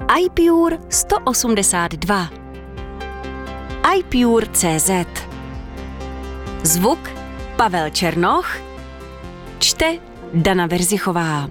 iPure 182 iPure.cz. Zvuk Pavel Černoch, čte Dana Verzichová.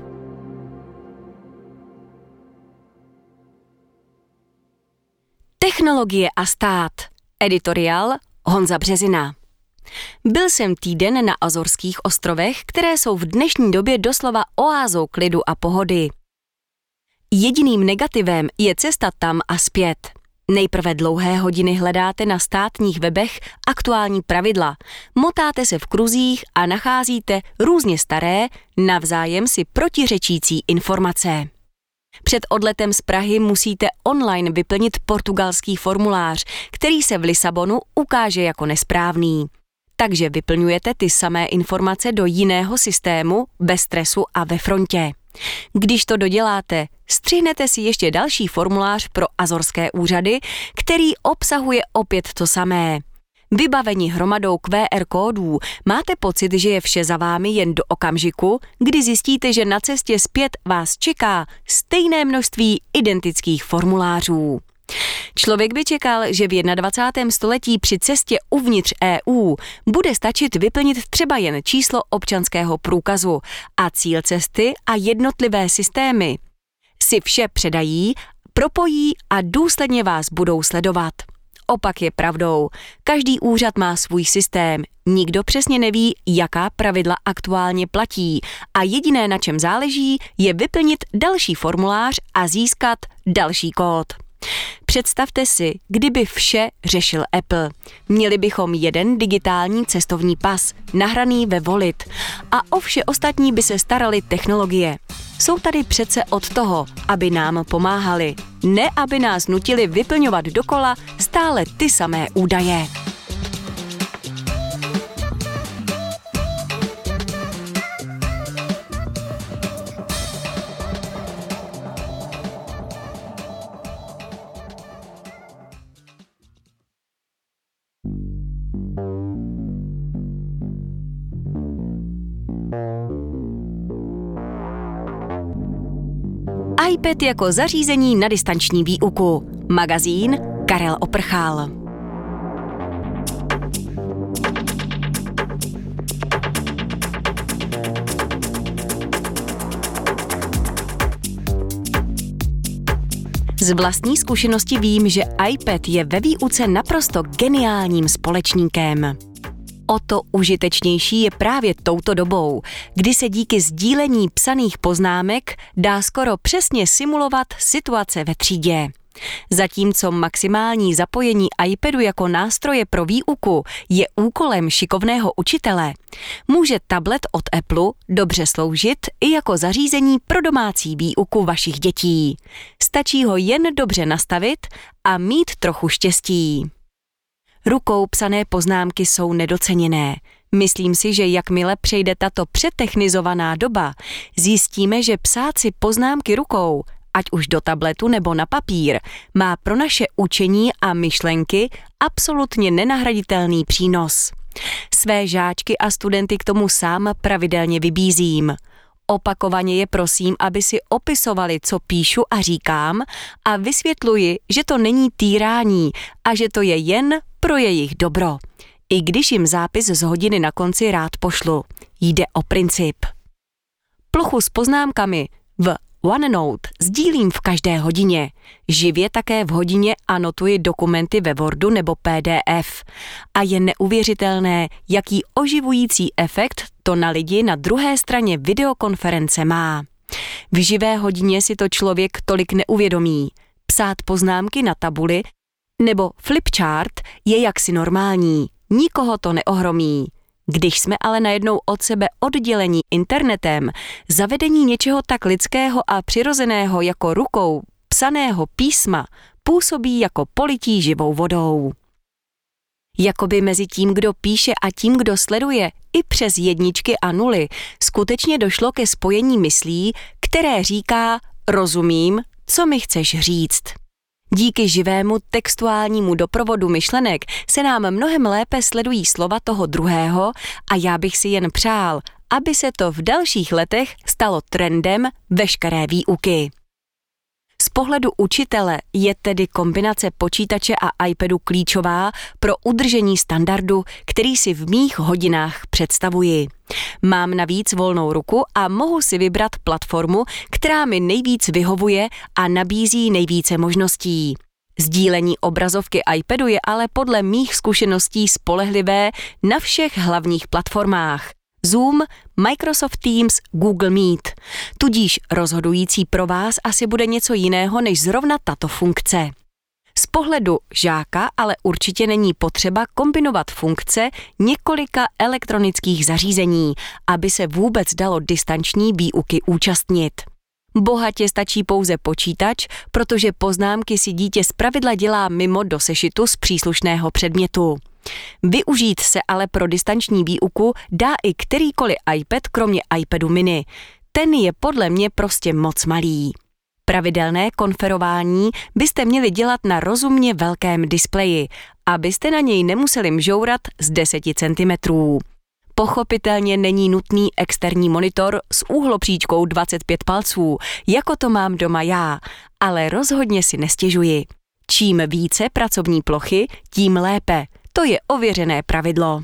Technologie a stát. Editoriál Honza Březina. Byl jsem týden na Azorských ostrovech, které jsou v dnešní době doslova oázou klidu a pohody. Jediným negativem je cesta tam a zpět. Nejprve dlouhé hodiny hledáte na státních webech aktuální pravidla, motáte se v kruzích a nacházíte různě staré, navzájem si protiřečící informace. Před odletem z Prahy musíte online vyplnit portugalský formulář, který se v Lisabonu ukáže jako nesprávný. Takže vyplňujete ty samé informace do jiného systému, bez stresu a ve frontě. Když to doděláte, střihnete si ještě další formulář pro azorské úřady, který obsahuje opět to samé. Vybaveni hromadou QR kódů, máte pocit, že je vše za vámi jen do okamžiku, kdy zjistíte, že na cestě zpět vás čeká stejné množství identických formulářů. Člověk by čekal, že v 21. století při cestě uvnitř EU bude stačit vyplnit třeba jen číslo občanského průkazu a cíl cesty a jednotlivé systémy si vše předají, propojí a důsledně vás budou sledovat. Opak je pravdou. Každý úřad má svůj systém, nikdo přesně neví, jaká pravidla aktuálně platí a jediné, na čem záleží, je vyplnit další formulář a získat další kód. Představte si, kdyby vše řešil Apple. Měli bychom jeden digitální cestovní pas, nahraný ve Volit, a o vše ostatní by se staraly technologie. Jsou tady přece od toho, aby nám pomáhali, ne aby nás nutili vyplňovat dokola stále ty samé údaje. iPad jako zařízení na distanční výuku. Magazín Karel Oprchal. Z vlastní zkušenosti vím, že iPad je ve výuce naprosto geniálním společníkem. O to užitečnější je právě touto dobou, kdy se díky sdílení psaných poznámek dá skoro přesně simulovat situace ve třídě. Zatímco maximální zapojení iPadu jako nástroje pro výuku je úkolem šikovného učitele, může tablet od Apple dobře sloužit i jako zařízení pro domácí výuku vašich dětí. Stačí ho jen dobře nastavit a mít trochu štěstí. Rukou psané poznámky jsou nedoceněné. Myslím si, že jakmile přejde tato přetechnizovaná doba, zjistíme, že psát si poznámky rukou, ať už do tabletu nebo na papír, má pro naše učení a myšlenky absolutně nenahraditelný přínos. Své žáčky a studenty k tomu sám pravidelně vybízím. Opakovaně je prosím, aby si opisovali, co píšu a říkám, a vysvětluji, že to není týrání a že to je jen pro jejich dobro. I když jim zápis z hodiny na konci rád pošlu. Jde o princip. Plochu s poznámkami v OneNote sdílím v každé hodině. Živě také v hodině anotuji dokumenty ve Wordu nebo PDF. A je neuvěřitelné, jaký oživující efekt to na lidi na druhé straně videokonference má. V živé hodině si to člověk tolik neuvědomí. Psát poznámky na tabuli nebo flipchart je jaksi normální. Nikoho to neohromí. Když jsme ale najednou od sebe oddělení internetem, zavedení něčeho tak lidského a přirozeného jako rukou psaného písma působí jako polití živou vodou. Jakoby mezi tím, kdo píše a tím, kdo sleduje, i přes jedničky a nuly, skutečně došlo ke spojení myslí, které říká: rozumím, co mi chceš říct. Díky živému textuálnímu doprovodu myšlenek se nám mnohem lépe sledují slova toho druhého a já bych si jen přál, aby se to v dalších letech stalo trendem veškeré výuky. Z pohledu učitele je tedy kombinace počítače a iPadu klíčová pro udržení standardu, který si v mých hodinách představuji. Mám navíc volnou ruku a mohu si vybrat platformu, která mi nejvíc vyhovuje a nabízí nejvíce možností. Sdílení obrazovky iPadu je ale podle mých zkušeností spolehlivé na všech hlavních platformách. Zoom, Microsoft Teams, Google Meet. Tudíž rozhodující pro vás asi bude něco jiného než zrovna tato funkce. Z pohledu žáka ale určitě není potřeba kombinovat funkce několika elektronických zařízení, aby se vůbec dalo distanční výuky účastnit. Bohatě stačí pouze počítač, protože poznámky si dítě zpravidla dělá mimo do sešitu z příslušného předmětu. Využít se ale pro distanční výuku dá i kterýkoliv iPad kromě iPadu mini. Ten je podle mě prostě moc malý. Pravidelné konferování byste měli dělat na rozumně velkém displeji, abyste na něj nemuseli mžourat z 10 cm. Pochopitelně není nutný externí monitor s úhlopříčkou 25 palců, jako to mám doma já, ale rozhodně si nestěžuji. Čím více pracovní plochy, tím lépe. To je ověřené pravidlo.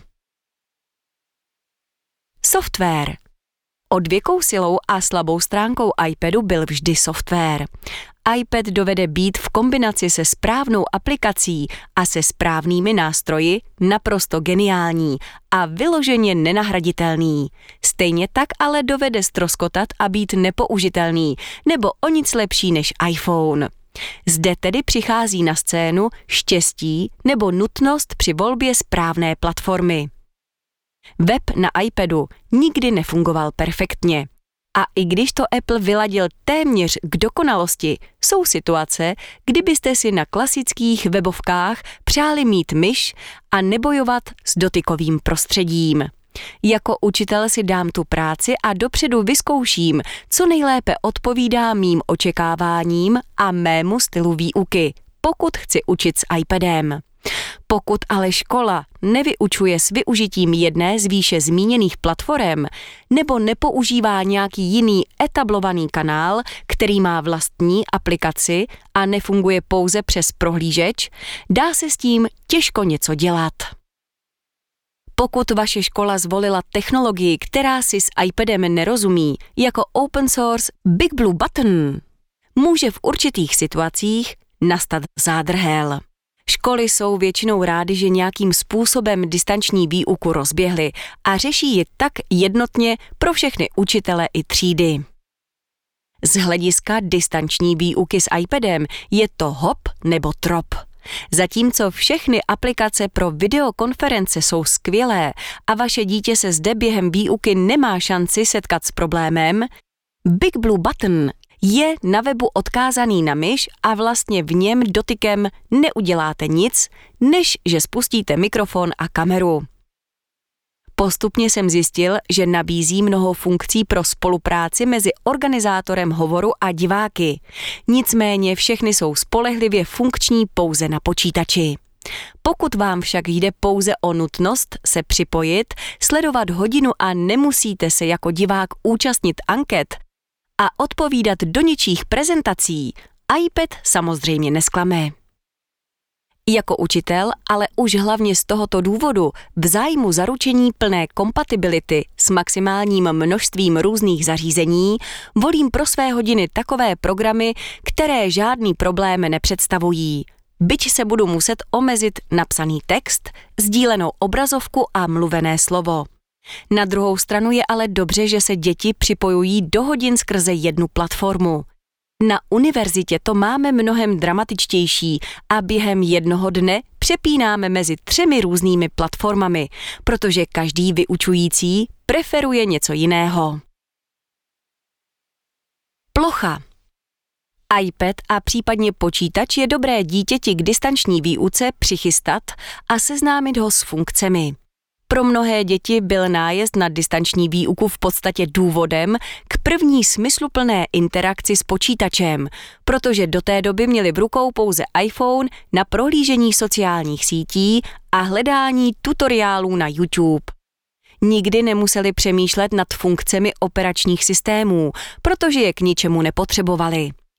Software. Odvěkou silou a slabou stránkou iPadu byl vždy software. iPad dovede být v kombinaci se správnou aplikací a se správnými nástroji naprosto geniální a vyloženě nenahraditelný. Stejně tak ale dovede ztroskotat a být nepoužitelný nebo o nic lepší než iPhone. Zde tedy přichází na scénu štěstí nebo nutnost při volbě správné platformy. Web na iPadu nikdy nefungoval perfektně. A i když to Apple vyladil téměř k dokonalosti, jsou situace, kdybyste si na klasických webovkách přáli mít myš a nebojovat s dotykovým prostředím. Jako učitel si dám tu práci a dopředu vyzkouším, co nejlépe odpovídá mým očekáváním a mému stylu výuky, pokud chci učit s iPadem. Pokud ale škola nevyučuje s využitím jedné z výše zmíněných platform nebo nepoužívá nějaký jiný etablovaný kanál, který má vlastní aplikaci a nefunguje pouze přes prohlížeč, dá se s tím těžko něco dělat. Pokud vaše škola zvolila technologii, která si s iPadem nerozumí, jako open source Big Blue Button, může v určitých situacích nastat zádrhel. Školy jsou většinou rády, že nějakým způsobem distanční výuku rozběhly a řeší ji tak jednotně pro všechny učitele i třídy. Z hlediska distanční výuky s iPadem je to hop nebo trop. Zatímco všechny aplikace pro videokonference jsou skvělé a vaše dítě se zde během výuky nemá šanci setkat s problémem, Big Blue Button je na webu odkázaný na myš a vlastně v něm dotykem neuděláte nic, než že spustíte mikrofon a kameru. Postupně jsem zjistil, že nabízí mnoho funkcí pro spolupráci mezi organizátorem hovoru a diváky. Nicméně všechny jsou spolehlivě funkční pouze na počítači. Pokud vám však jde pouze o nutnost se připojit, sledovat hodinu a nemusíte se jako divák účastnit anket a odpovídat do ničích prezentací, iPad samozřejmě nesklame. Jako učitel, ale už hlavně z tohoto důvodu, v zájmu zaručení plné kompatibility s maximálním množstvím různých zařízení, volím pro své hodiny takové programy, které žádný problém nepředstavují. Byť se budu muset omezit na psaný text, sdílenou obrazovku a mluvené slovo. Na druhou stranu je ale dobře, že se děti připojují do hodin skrze jednu platformu. Na univerzitě to máme mnohem dramatičtější a během jednoho dne přepínáme mezi 3 různými platformami, protože každý vyučující preferuje něco jiného. Plocha. iPad a případně počítač je dobré dítěti k distanční výuce přichystat a seznámit ho s funkcemi. Pro mnohé děti byl nájezd na distanční výuku v podstatě důvodem k první smysluplné interakci s počítačem, protože do té doby měli v rukou pouze iPhone na prohlížení sociálních sítí a hledání tutoriálů na YouTube. Nikdy nemuseli přemýšlet nad funkcemi operačních systémů, protože je k ničemu nepotřebovali.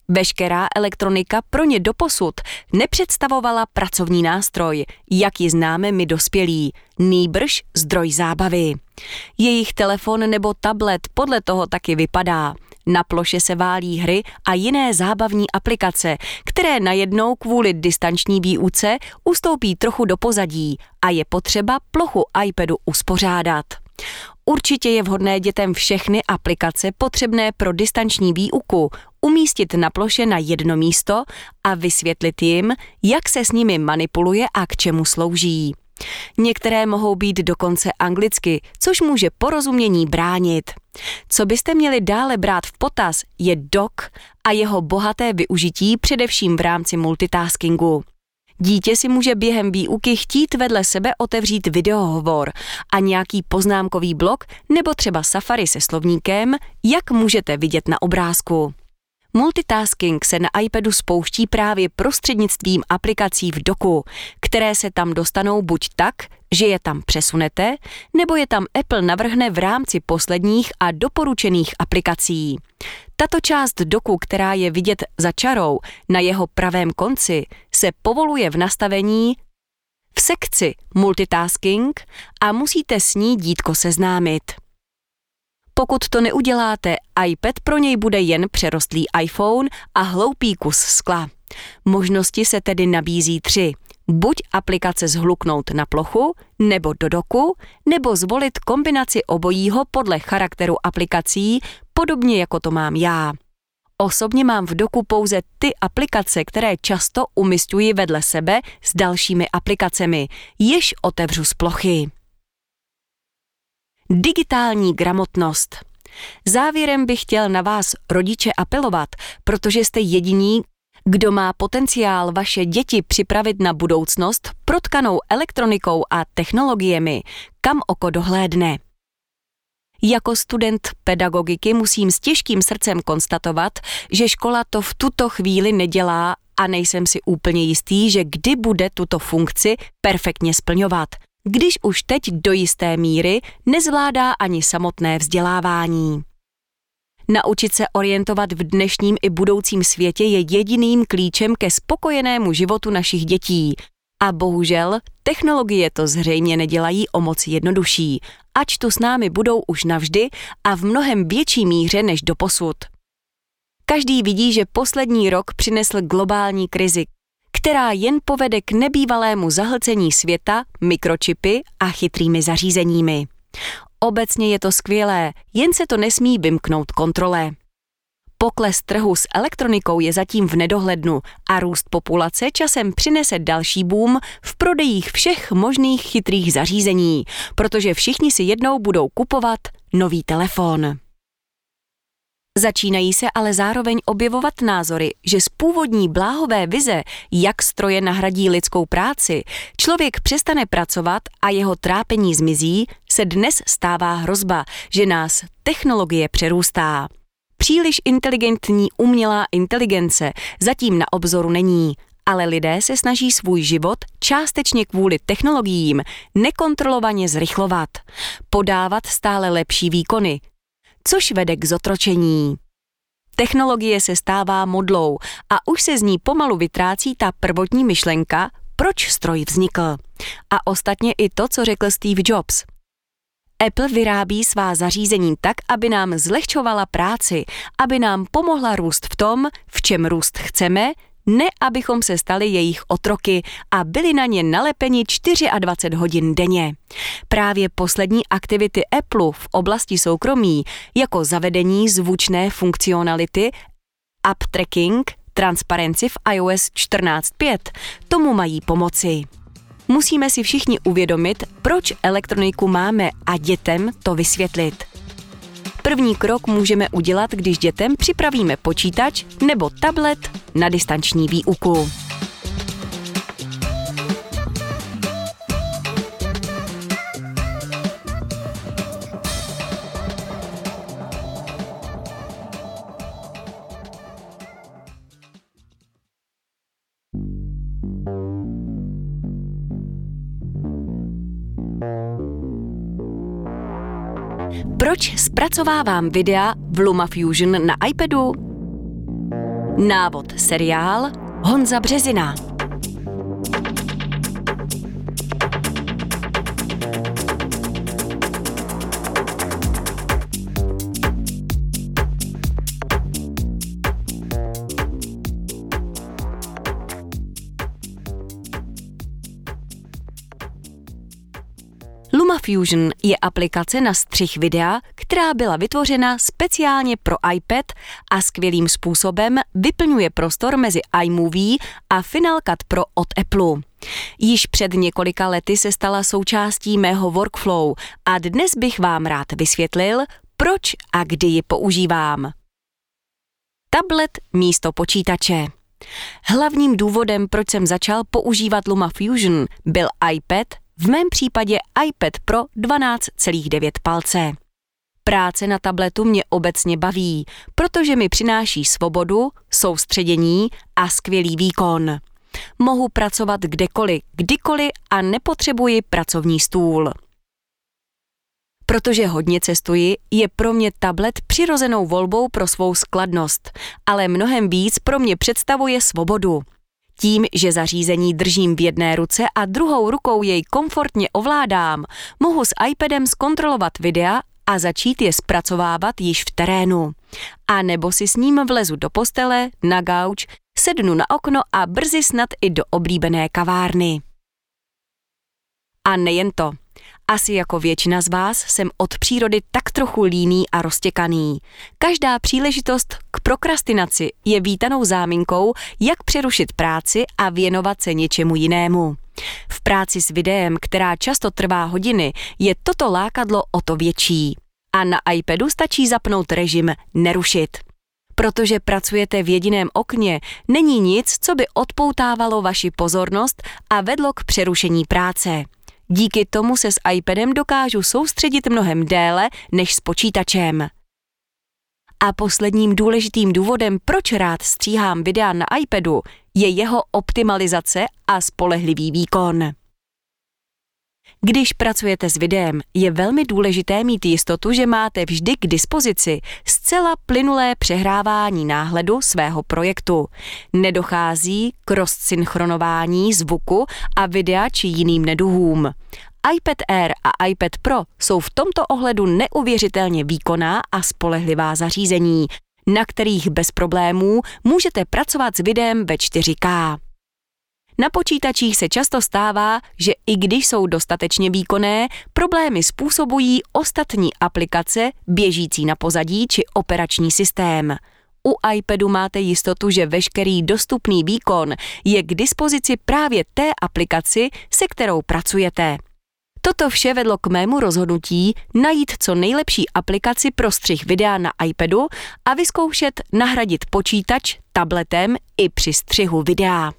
Veškerá elektronika pro ně doposud nepředstavovala pracovní nástroj, jak ji známe my dospělí, nýbrž zdroj zábavy. Jejich telefon nebo tablet podle toho taky vypadá. Na ploše se válí hry a jiné zábavní aplikace, které najednou kvůli distanční výuce ustoupí trochu do pozadí a je potřeba plochu iPadu uspořádat. Určitě je vhodné dětem všechny aplikace potřebné pro distanční výuku umístit na ploše na jedno místo a vysvětlit jim, jak se s nimi manipuluje a k čemu slouží. Některé mohou být dokonce anglicky, což může porozumění bránit. Co byste měli dále brát v potaz, je dock a jeho bohaté využití především v rámci multitaskingu. Dítě si může během výuky chtít vedle sebe otevřít videohovor a nějaký poznámkový blok nebo třeba Safari se slovníkem, jak můžete vidět na obrázku. Multitasking se na iPadu spouští právě prostřednictvím aplikací v docku, které se tam dostanou buď tak, že je tam přesunete, nebo je tam Apple navrhne v rámci posledních a doporučených aplikací. Tato část docku, která je vidět za čarou na jeho pravém konci, se povoluje v nastavení v sekci Multitasking a musíte s ní dítko seznámit. Pokud to neuděláte, iPad pro něj bude jen přerostlý iPhone a hloupý kus skla. Možnosti se tedy nabízí 3. Buď aplikace zhluknout na plochu, nebo do docku, nebo zvolit kombinaci obojího podle charakteru aplikací, podobně jako to mám já. Osobně mám v docku pouze ty aplikace, které často umisťuji vedle sebe s dalšími aplikacemi, jež otevřu z plochy. Digitální gramotnost. Závěrem bych chtěl na vás, rodiče, apelovat, protože jste jediní, kdo má potenciál vaše děti připravit na budoucnost protkanou elektronikou a technologiemi, kam oko dohlédne. Jako student pedagogiky musím s těžkým srdcem konstatovat, že škola to v tuto chvíli nedělá a nejsem si úplně jistý, že kdy bude tuto funkci perfektně splňovat, když už teď do jisté míry nezvládá ani samotné vzdělávání. Naučit se orientovat v dnešním i budoucím světě je jediným klíčem ke spokojenému životu našich dětí. A bohužel, technologie to zřejmě nedělají o moc jednodušší, ač tu s námi budou už navždy a v mnohem větší míře než doposud. Každý vidí, že poslední rok přinesl globální krizi, která jen povede k nebývalému zahlcení světa mikročipy a chytrými zařízeními. Obecně je to skvělé, jen se to nesmí vymknout kontrole. Pokles trhu s elektronikou je zatím v nedohlednu a růst populace časem přinese další boom v prodejích všech možných chytrých zařízení, protože všichni si jednou budou kupovat nový telefon. Začínají se ale zároveň objevovat názory, že z původní bláhové vize, jak stroje nahradí lidskou práci, člověk přestane pracovat a jeho trápení zmizí, se dnes stává hrozba, že nás technologie přerůstá. Příliš inteligentní umělá inteligence zatím na obzoru není, ale lidé se snaží svůj život částečně kvůli technologiím nekontrolovaně zrychlovat, podávat stále lepší výkony, což vede k zotročení. Technologie se stává modlou a už se z ní pomalu vytrácí ta prvotní myšlenka, proč stroj vznikl. A ostatně i to, co řekl Steve Jobs. Apple vyrábí svá zařízení tak, aby nám zlehčovala práci, aby nám pomohla růst v tom, v čem růst chceme, ne abychom se stali jejich otroky a byli na ně nalepeni 24 hodin denně. Právě poslední aktivity Apple v oblasti soukromí, jako zavedení zvučné funkcionality, app tracking, transparenci v iOS 14.5, tomu mají pomoci. Musíme si všichni uvědomit, proč elektroniku máme a dětem to vysvětlit. První krok můžeme udělat, když dětem připravíme počítač nebo tablet na distanční výuku. Proč zpracovávám videa v LumaFusion na iPadu? Návod seriál Honza Březina. LumaFusion je aplikace na střih videa, která byla vytvořena speciálně pro iPad a skvělým způsobem vyplňuje prostor mezi iMovie a Final Cut Pro od Apple. Již před několika lety se stala součástí mého workflow a dnes bych vám rád vysvětlil, proč a kdy ji používám. Tablet místo počítače. Hlavním důvodem, proč jsem začal používat LumaFusion, byl iPad, v mém případě iPad Pro 12,9 palce. Práce na tabletu mě obecně baví, protože mi přináší svobodu, soustředění a skvělý výkon. Mohu pracovat kdekoliv, kdykoliv a nepotřebuji pracovní stůl. Protože hodně cestuji, je pro mě tablet přirozenou volbou pro svou skladnost, ale mnohem víc pro mě představuje svobodu. Tím, že zařízení držím v jedné ruce a druhou rukou jej komfortně ovládám, mohu s iPadem zkontrolovat videa a začít je zpracovávat již v terénu. A nebo si s ním vlezu do postele, na gauč, sednu na okno a brzy snad i do oblíbené kavárny. A nejen to. Asi jako většina z vás jsem od přírody tak trochu líný a roztěkaný. Každá příležitost k prokrastinaci je vítanou záminkou, jak přerušit práci a věnovat se něčemu jinému. V práci s videem, která často trvá hodiny, je toto lákadlo o to větší. A na iPadu stačí zapnout režim nerušit. Protože pracujete v jediném okně, není nic, co by odpoutávalo vaši pozornost a vedlo k přerušení práce. Díky tomu se s iPadem dokážu soustředit mnohem déle než s počítačem. A posledním důležitým důvodem, proč rád stříhám videa na iPadu, je jeho optimalizace a spolehlivý výkon. Když pracujete s videem, je velmi důležité mít jistotu, že máte vždy k dispozici zcela plynulé přehrávání náhledu svého projektu. Nedochází k rozsynchronování zvuku a videa či jiným neduhům. iPad Air a iPad Pro jsou v tomto ohledu neuvěřitelně výkonná a spolehlivá zařízení, na kterých bez problémů můžete pracovat s videem ve 4K. Na počítačích se často stává, že i když jsou dostatečně výkonné, problémy způsobují ostatní aplikace běžící na pozadí či operační systém. U iPadu máte jistotu, že veškerý dostupný výkon je k dispozici právě té aplikaci, se kterou pracujete. Toto vše vedlo k mému rozhodnutí najít co nejlepší aplikaci pro střih videa na iPadu a vyzkoušet nahradit počítač tabletem i při střihu videa.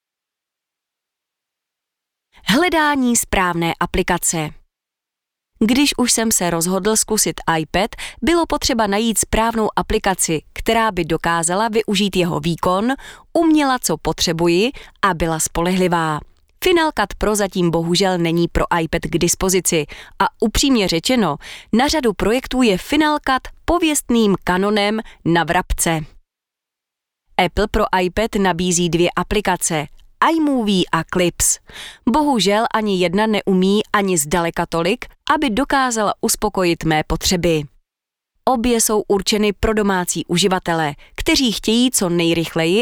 Hledání správné aplikace. Když už jsem se rozhodl zkusit iPad, bylo potřeba najít správnou aplikaci, která by dokázala využít jeho výkon, uměla, co potřebuji a byla spolehlivá. Final Cut Pro zatím bohužel není pro iPad k dispozici a upřímně řečeno, na řadu projektů je Final Cut pověstným kanonem na vrabce. Apple pro iPad nabízí 2 aplikace, iMovie a Clips. Bohužel ani jedna neumí ani zdaleka tolik, aby dokázala uspokojit mé potřeby. Obě jsou určeny pro domácí uživatele, kteří chtějí co nejrychleji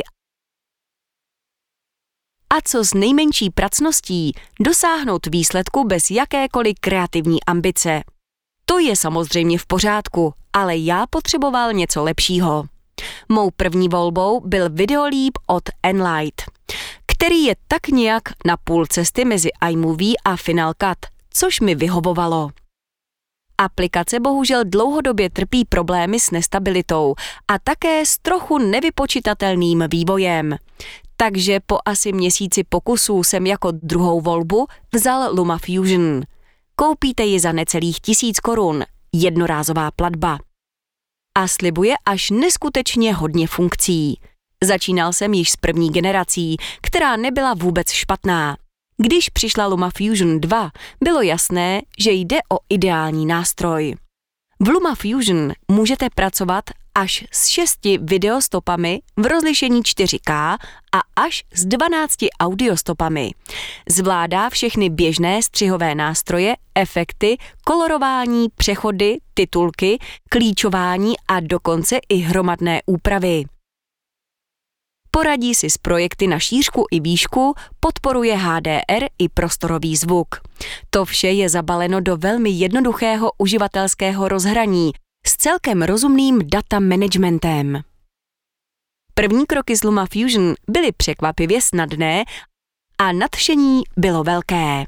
a co s nejmenší pracností dosáhnout výsledku bez jakékoliv kreativní ambice. To je samozřejmě v pořádku, ale já potřeboval něco lepšího. Mou první volbou byl Videoleap od Enlight, který je tak nějak na půl cesty mezi iMovie a Final Cut, což mi vyhovovalo. Aplikace bohužel dlouhodobě trpí problémy s nestabilitou a také s trochu nevypočitatelným vývojem. Takže po asi měsíci pokusů jsem jako druhou volbu vzal LumaFusion. Koupíte ji za necelých 1000 korun, jednorázová platba. A slibuje až neskutečně hodně funkcí. Začínal jsem již s první generací, která nebyla vůbec špatná. Když přišla LumaFusion 2, bylo jasné, že jde o ideální nástroj. V LumaFusion můžete pracovat až s 6 videostopami v rozlišení 4K a až s 12 audiostopami. Zvládá všechny běžné střihové nástroje, efekty, kolorování, přechody, titulky, klíčování a dokonce i hromadné úpravy. Poradí si s projekty na šířku i výšku, podporuje HDR i prostorový zvuk. To vše je zabaleno do velmi jednoduchého uživatelského rozhraní s celkem rozumným data managementem. První kroky z LumaFusion byly překvapivě snadné a nadšení bylo velké.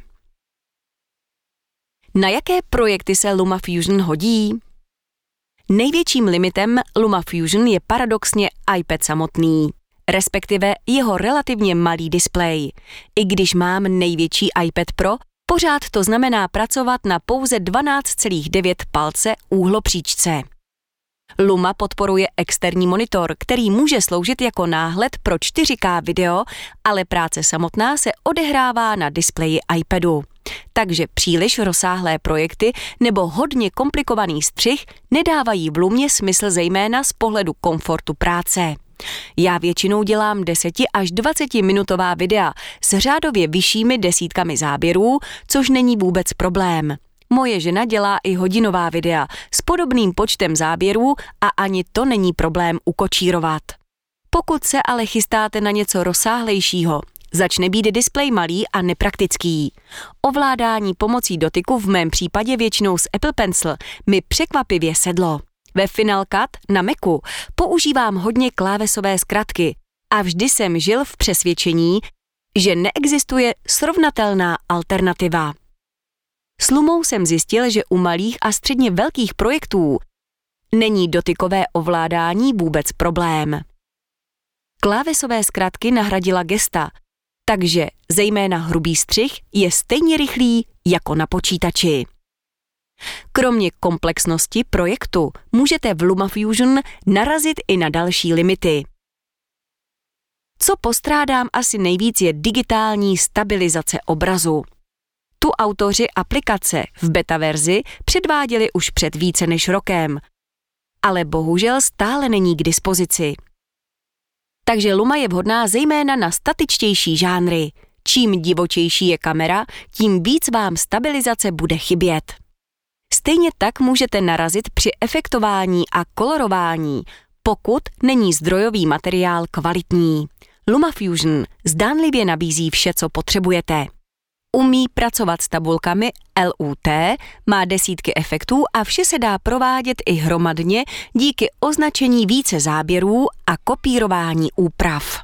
Na jaké projekty se LumaFusion hodí? Největším limitem LumaFusion je paradoxně iPad samotný, respektive jeho relativně malý displej. I když mám největší iPad Pro, pořád to znamená pracovat na pouze 12,9 palce úhlopříčce. Luma podporuje externí monitor, který může sloužit jako náhled pro 4K video, ale práce samotná se odehrává na displeji iPadu. Takže příliš rozsáhlé projekty nebo hodně komplikovaný střih nedávají v Lumě smysl zejména z pohledu komfortu práce. Já většinou dělám 10 až 20 minutová videa s řádově vyššími desítkami záběrů, což není vůbec problém. Moje žena dělá i hodinová videa s podobným počtem záběrů a ani to není problém ukočírovat. Pokud se ale chystáte na něco rozsáhlejšího, začne být displej malý a nepraktický. Ovládání pomocí dotyku v mém případě většinou s Apple Pencil mi překvapivě sedlo. Ve Final Cut na Macu používám hodně klávesové zkratky a vždy jsem žil v přesvědčení, že neexistuje srovnatelná alternativa. S Lumou jsem zjistil, že u malých a středně velkých projektů není dotykové ovládání vůbec problém. Klávesové zkratky nahradila gesta, takže zejména hrubý střih je stejně rychlý jako na počítači. Kromě komplexnosti projektu můžete v LumaFusion narazit i na další limity. Co postrádám asi nejvíc je digitální stabilizace obrazu. Tu autoři aplikace v beta verzi předváděli už před více než rokem, ale bohužel stále není k dispozici. Takže Luma je vhodná zejména na statičtější žánry. Čím divočejší je kamera, tím víc vám stabilizace bude chybět. Stejně tak můžete narazit při efektování a kolorování, pokud není zdrojový materiál kvalitní. LumaFusion zdánlivě nabízí vše, co potřebujete. Umí pracovat s tabulkami LUT, má desítky efektů a vše se dá provádět i hromadně díky označení více záběrů a kopírování úprav.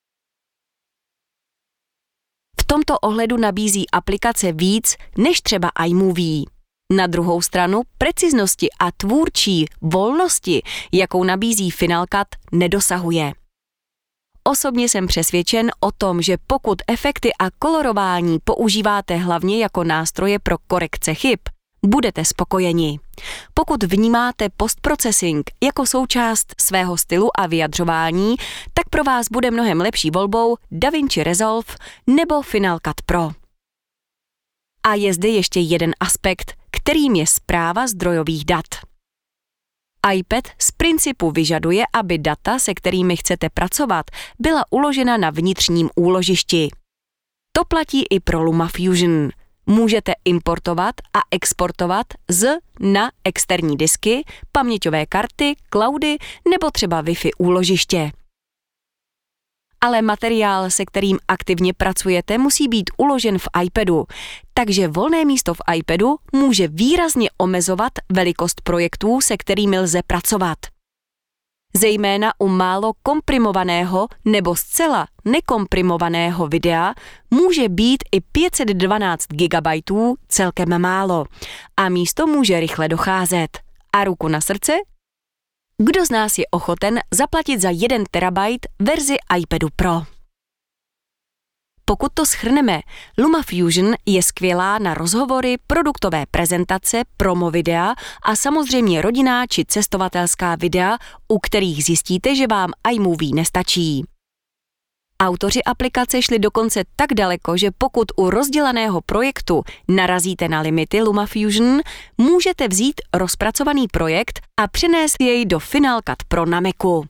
V tomto ohledu nabízí aplikace víc než třeba iMovie. Na druhou stranu preciznosti a tvůrčí volnosti, jakou nabízí Final Cut, nedosahuje. Osobně jsem přesvědčen o tom, že pokud efekty a kolorování používáte hlavně jako nástroje pro korekce chyb, budete spokojeni. Pokud vnímáte postprocessing jako součást svého stylu a vyjadřování, tak pro vás bude mnohem lepší volbou DaVinci Resolve nebo Final Cut Pro. A je zde ještě jeden aspekt, kterým je správa zdrojových dat. iPad z principu vyžaduje, aby data, se kterými chcete pracovat, byla uložena na vnitřním úložišti. To platí i pro LumaFusion. Můžete importovat a exportovat na externí disky, paměťové karty, cloudy nebo třeba Wi-Fi úložiště. Ale materiál, se kterým aktivně pracujete, musí být uložen v iPadu, takže volné místo v iPadu může výrazně omezovat velikost projektů, se kterými lze pracovat. Zejména u málo komprimovaného nebo zcela nekomprimovaného videa může být i 512 GB celkem málo a místo může rychle docházet. A ruku na srdce? Kdo z nás je ochoten zaplatit za 1 TB verzi iPadu Pro? Pokud to shrneme, LumaFusion je skvělá na rozhovory, produktové prezentace, promo videa a samozřejmě rodinná či cestovatelská videa, u kterých zjistíte, že vám iMovie nestačí. Autoři aplikace šli dokonce tak daleko, že pokud u rozdělaného projektu narazíte na limity LumaFusion, můžete vzít rozpracovaný projekt a přenést jej do Final Cut Pro na Macu.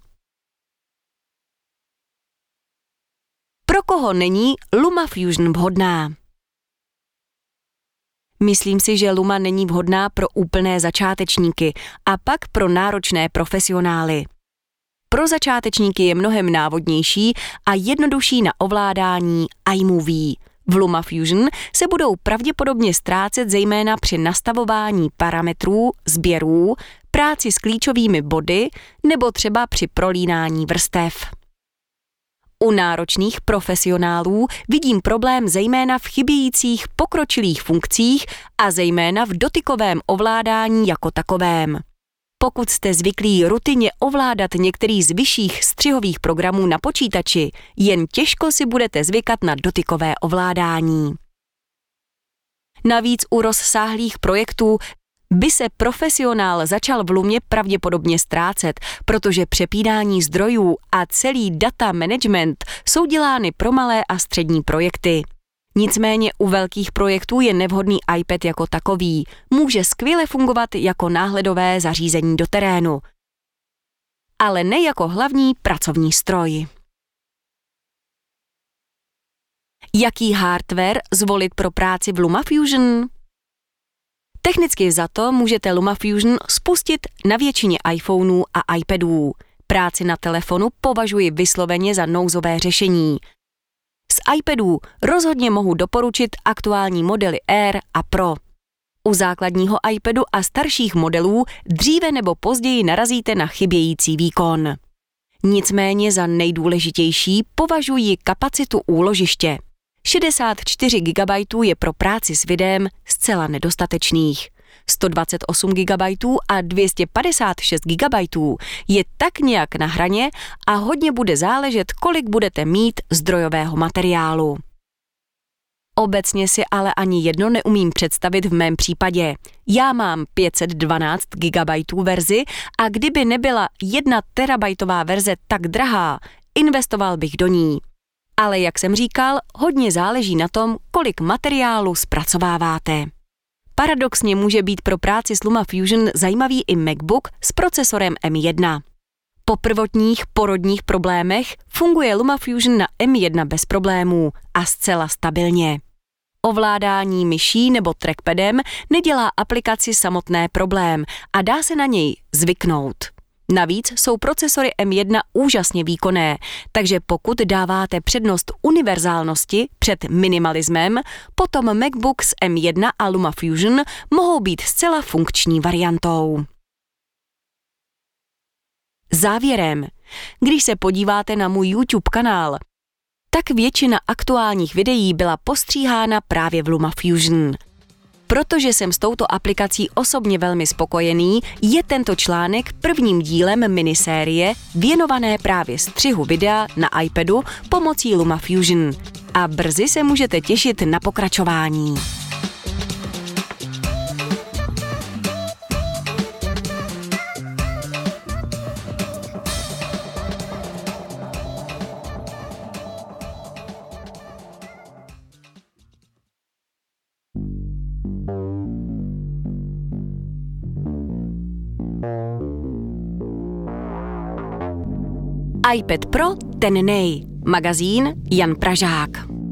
Pro koho není LumaFusion vhodná? Myslím si, že Luma není vhodná pro úplné začátečníky a pak pro náročné profesionály. Pro začátečníky je mnohem návodnější a jednodušší na ovládání iMovie. V LumaFusion se budou pravděpodobně ztrácet zejména při nastavování parametrů, sběrů, práci s klíčovými body nebo třeba při prolínání vrstev. U náročných profesionálů vidím problém zejména v chybějících pokročilých funkcích a zejména v dotykovém ovládání jako takovém. Pokud jste zvyklí rutině ovládat některý z vyšších střihových programů na počítači, jen těžko si budete zvykat na dotykové ovládání. Navíc u rozsáhlých projektů by se profesionál začal v Lumě pravděpodobně ztrácet, protože přepínání zdrojů a celý data management jsou dělány pro malé a střední projekty. Nicméně u velkých projektů je nevhodný iPad jako takový. Může skvěle fungovat jako náhledové zařízení do terénu, ale ne jako hlavní pracovní stroj. Jaký hardware zvolit pro práci v LumaFusion? Technicky vzato můžete LumaFusion spustit na většině iPhoneů a iPadů. Práci na telefonu považuji vysloveně za nouzové řešení. Z iPadů rozhodně mohu doporučit aktuální modely Air a Pro. U základního iPadu a starších modelů dříve nebo později narazíte na chybějící výkon. Nicméně za nejdůležitější považuji kapacitu úložiště. 64 GB je pro práci s videem zcela nedostatečných. 128 GB a 256 GB je tak nějak na hraně a hodně bude záležet, kolik budete mít zdrojového materiálu. Obecně si ale ani jedno neumím představit v mém případě. Já mám 512 GB verzi a kdyby nebyla 1 terabajtová verze tak drahá, investoval bych do ní. Ale jak jsem říkal, hodně záleží na tom, kolik materiálu zpracováváte. Paradoxně může být pro práci s LumaFusion zajímavý i MacBook s procesorem M1. Po prvotních porodních problémech funguje LumaFusion na M1 bez problémů a zcela stabilně. Ovládání myší nebo trackpadem nedělá aplikaci samotné problém a dá se na něj zvyknout. Navíc jsou procesory M1 úžasně výkonné, takže pokud dáváte přednost univerzálnosti před minimalismem, potom MacBook s M1 a LumaFusion mohou být zcela funkční variantou. Závěrem, když se podíváte na můj YouTube kanál, tak většina aktuálních videí byla postříhána právě v LumaFusion. Protože jsem s touto aplikací osobně velmi spokojený, je tento článek prvním dílem minisérie věnované právě střihu videa na iPadu pomocí LumaFusion. A brzy se můžete těšit na pokračování. iPad Pro, ten nej. Magazín Jan Pražák.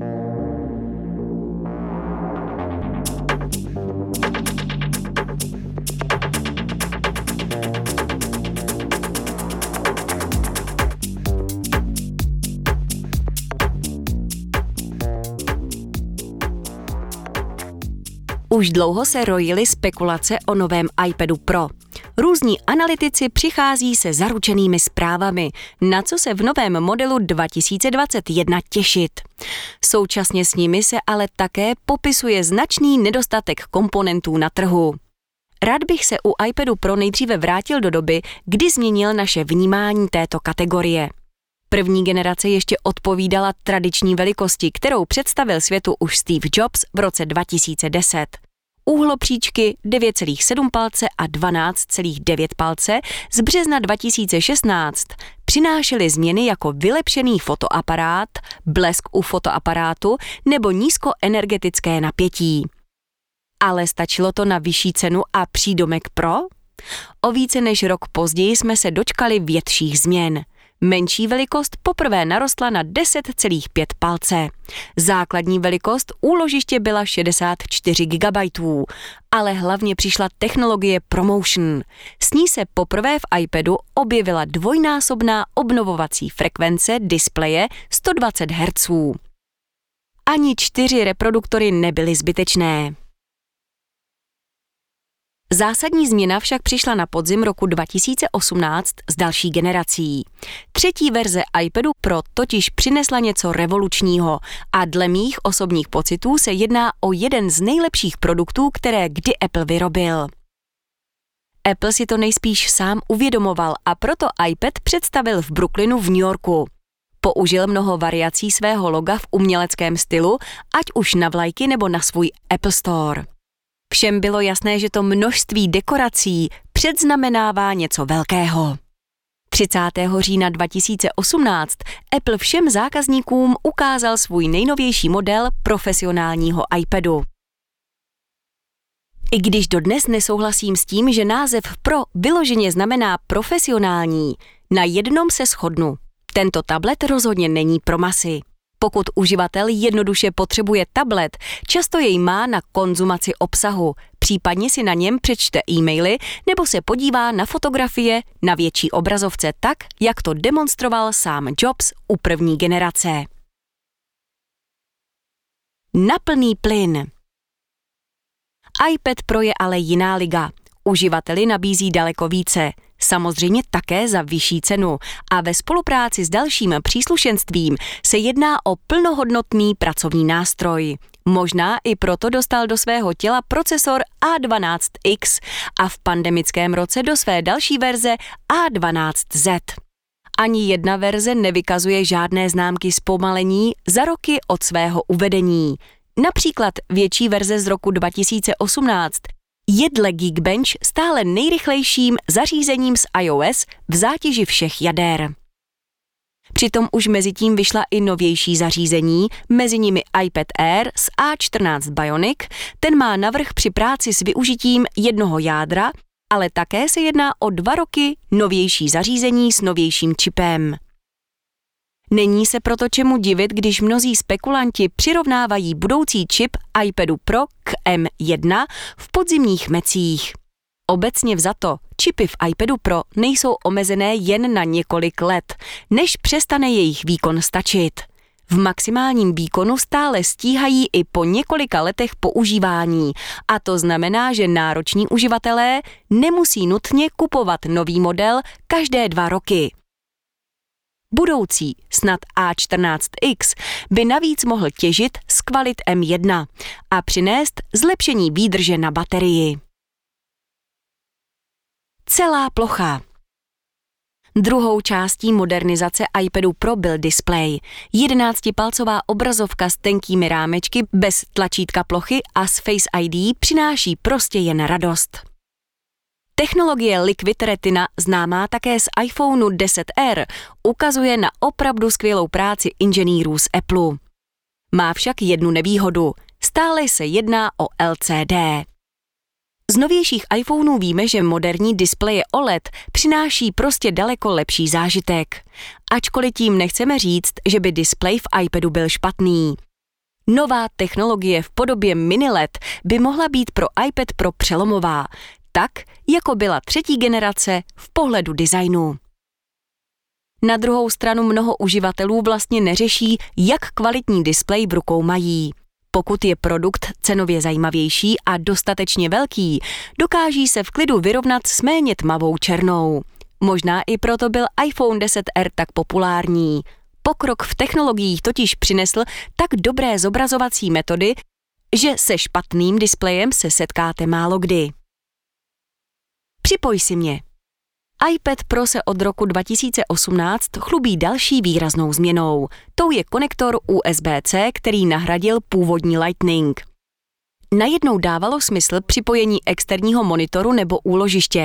Už dlouho se rojily spekulace o novém iPadu Pro. Různí analytici přichází se zaručenými zprávami, na co se v novém modelu 2021 těšit. Současně s nimi se ale také popisuje značný nedostatek komponentů na trhu. Rád bych se u iPadu Pro nejdříve vrátil do doby, kdy změnil naše vnímání této kategorie. První generace ještě odpovídala tradiční velikosti, kterou představil světu už Steve Jobs v roce 2010. Úhlopříčky 9,7 palce a 12,9 palce z března 2016 přinášely změny jako vylepšený fotoaparát, blesk u fotoaparátu nebo nízkoenergetické napětí. Ale stačilo to na vyšší cenu a přídomek Pro? O více než rok později jsme se dočkali větších změn. Menší velikost poprvé narostla na 10,5 palce. Základní velikost úložiště byla 64 GB, ale hlavně přišla technologie ProMotion. S ní se poprvé v iPadu objevila dvojnásobná obnovovací frekvence displeje 120 Hz. Ani 4 reproduktory nebyly zbytečné. Zásadní změna však přišla na podzim roku 2018 s další generací. Třetí verze iPadu Pro totiž přinesla něco revolučního a dle mých osobních pocitů se jedná o jeden z nejlepších produktů, které kdy Apple vyrobil. Apple si to nejspíš sám uvědomoval a proto iPad představil v Brooklynu v New Yorku. Použil mnoho variací svého loga v uměleckém stylu, ať už na vlajky nebo na svůj Apple Store. Všem bylo jasné, že to množství dekorací předznamenává něco velkého. 30. října 2018 Apple všem zákazníkům ukázal svůj nejnovější model profesionálního iPadu. I když dodnes nesouhlasím s tím, že název Pro vyloženě znamená profesionální, na jednom se shodnu. Tento tablet rozhodně není pro masy. Pokud uživatel jednoduše potřebuje tablet, často jej má na konzumaci obsahu, případně si na něm přečte e-maily nebo se podívá na fotografie na větší obrazovce tak, jak to demonstroval sám Jobs u první generace. Na plný plyn. iPad Pro je ale jiná liga. Uživateli nabízí daleko více, samozřejmě také za vyšší cenu a ve spolupráci s dalším příslušenstvím se jedná o plnohodnotný pracovní nástroj. Možná i proto dostal do svého těla procesor A12X a v pandemickém roce do své další verze A12Z. Ani jedna verze nevykazuje žádné známky zpomalení za roky od svého uvedení. Například větší verze z roku 2018 je dle Geekbench stále nejrychlejším zařízením z iOS v zátěži všech jader. Přitom už mezitím vyšla i novější zařízení, mezi nimi iPad Air s A14 Bionic, ten má navrch při práci s využitím jednoho jádra, ale také se jedná o 2 roky novější zařízení s novějším čipem. Není se proto čemu divit, když mnozí spekulanti přirovnávají budoucí čip iPadu Pro k M1 v podzimních mecích. Obecně vzato, čipy v iPadu Pro nejsou omezené jen na několik let, než přestane jejich výkon stačit. V maximálním výkonu stále stíhají i po několika letech používání a to znamená, že nároční uživatelé nemusí nutně kupovat nový model každé 2 roky. Budoucí, snad A14X, by navíc mohl těžit z kvalit M1 a přinést zlepšení výdrže na baterii. Celá plocha. Druhou částí modernizace iPadu Pro byl displej. 11-palcová obrazovka s tenkými rámečky bez tlačítka plochy a s Face ID přináší prostě jen radost. Technologie Liquid Retina, známá také z iPhoneu 10R, ukazuje na opravdu skvělou práci inženýrů z Apple. Má však jednu nevýhodu. Stále se jedná o LCD. Z novějších iPhoneů víme, že moderní displeje OLED přináší prostě daleko lepší zážitek. Ačkoliv tím nechceme říct, že by displej v iPadu byl špatný. Nová technologie v podobě mini LED by mohla být pro iPad Pro přelomová, tak, jako byla 3. generace v pohledu designu. Na druhou stranu mnoho uživatelů vlastně neřeší, jak kvalitní displej v rukou mají. Pokud je produkt cenově zajímavější a dostatečně velký, dokáží se v klidu vyrovnat s méně tmavou černou. Možná i proto byl iPhone 10R tak populární. Pokrok v technologiích totiž přinesl tak dobré zobrazovací metody, že se špatným displejem se setkáte málo kdy. Připoj si mě. iPad Pro se od roku 2018 chlubí další výraznou změnou. Tou je konektor USB-C, který nahradil původní Lightning. Najednou dávalo smysl připojení externího monitoru nebo úložiště,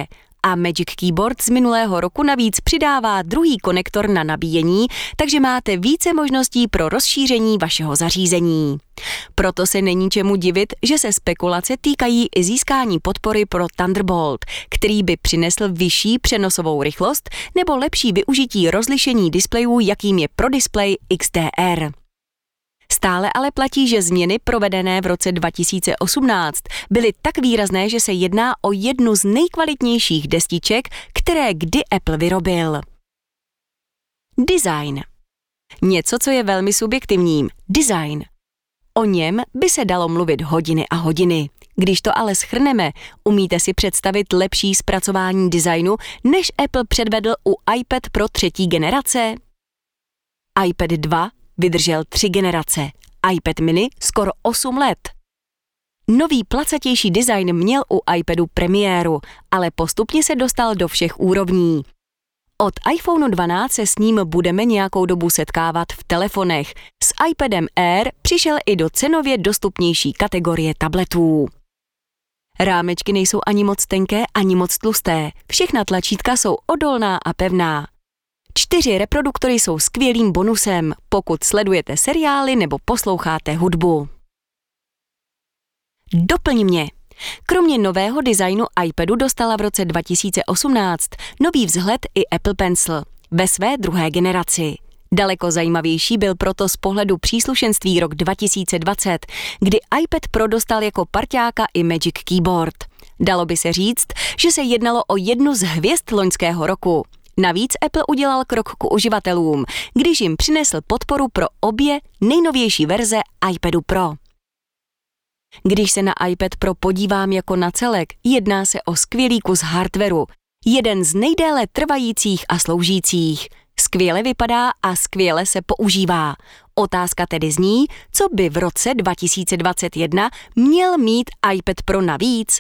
A Magic Keyboard z minulého roku navíc přidává druhý konektor na nabíjení, takže máte více možností pro rozšíření vašeho zařízení. Proto se není čemu divit, že se spekulace týkají i získání podpory pro Thunderbolt, který by přinesl vyšší přenosovou rychlost nebo lepší využití rozlišení displejů, jakým je Pro Display XDR. Stále ale platí, že změny provedené v roce 2018 byly tak výrazné, že se jedná o jednu z nejkvalitnějších destiček, které kdy Apple vyrobil. Design. Něco, co je velmi subjektivním. Design. O něm by se dalo mluvit hodiny a hodiny. Když to ale shrneme, umíte si představit lepší zpracování designu, než Apple předvedl u iPad Pro 3. generace? iPad 2 vydržel 3 generace, iPad mini skoro 8 let. Nový placatější design měl u iPadu premiéru, ale postupně se dostal do všech úrovní. Od iPhone 12 se s ním budeme nějakou dobu setkávat v telefonech. S iPadem Air přišel i do cenově dostupnější kategorie tabletů. Rámečky nejsou ani moc tenké, ani moc tlusté. Všechna tlačítka jsou odolná a pevná. 4 reproduktory jsou skvělým bonusem, pokud sledujete seriály nebo posloucháte hudbu. Doplň mě. Kromě nového designu iPadu dostala v roce 2018 nový vzhled i Apple Pencil ve své 2. generaci. Daleko zajímavější byl proto z pohledu příslušenství rok 2020, kdy iPad Pro dostal jako parťáka i Magic Keyboard. Dalo by se říct, že se jednalo o jednu z hvězd loňského roku. Navíc Apple udělal krok k uživatelům, když jim přinesl podporu pro obě nejnovější verze iPadu Pro. Když se na iPad Pro podívám jako na celek, jedná se o skvělý kus hardwaru, jeden z nejdéle trvajících a sloužících. Skvěle vypadá a skvěle se používá. Otázka tedy zní, co by v roce 2021 měl mít iPad Pro navíc?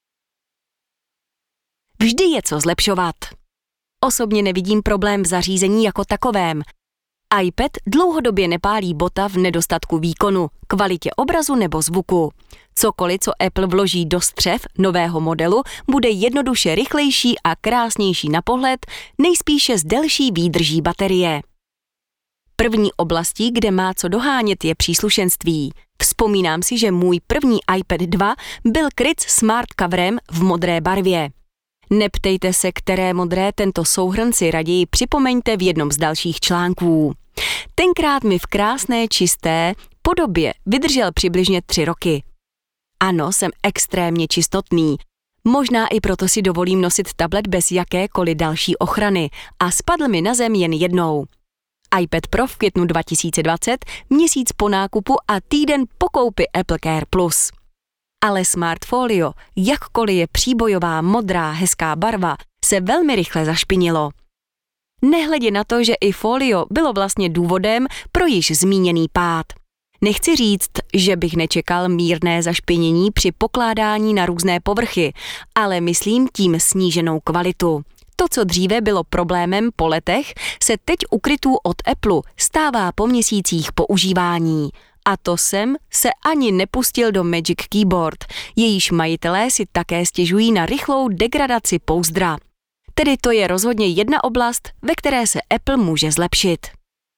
Vždy je co zlepšovat. Osobně nevidím problém v zařízení jako takovém. iPad dlouhodobě nepálí bota v nedostatku výkonu, kvalitě obrazu nebo zvuku. Cokoliv, co Apple vloží do střev nového modelu, bude jednoduše rychlejší a krásnější na pohled, nejspíše s delší výdrží baterie. První oblastí, kde má co dohánět, je příslušenství. Vzpomínám si, že můj první iPad 2 byl kryt smart coverem v modré barvě. Neptejte se, které modré, tento souhrn si raději připomeňte v jednom z dalších článků. Tenkrát mi v krásné, čisté podobě vydržel přibližně 3 roky. Ano, jsem extrémně čistotný. Možná i proto si dovolím nosit tablet bez jakékoliv další ochrany a spadl mi na zem jen jednou. iPad Pro v květnu 2020, měsíc po nákupu a týden po koupi Apple Care Plus. Ale Smart Folio, jakkoliv je příbojová, modrá, hezká barva, se velmi rychle zašpinilo. Nehledě na to, že i Folio bylo vlastně důvodem pro již zmíněný pád. Nechci říct, že bych nečekal mírné zašpinění při pokládání na různé povrchy, ale myslím tím sníženou kvalitu. To, co dříve bylo problémem po letech, se teď u krytů od Apple stává po měsících používání. A to jsem se ani nepustil do Magic Keyboard, jejíž majitelé si také stěžují na rychlou degradaci pouzdra. Tedy to je rozhodně jedna oblast, ve které se Apple může zlepšit.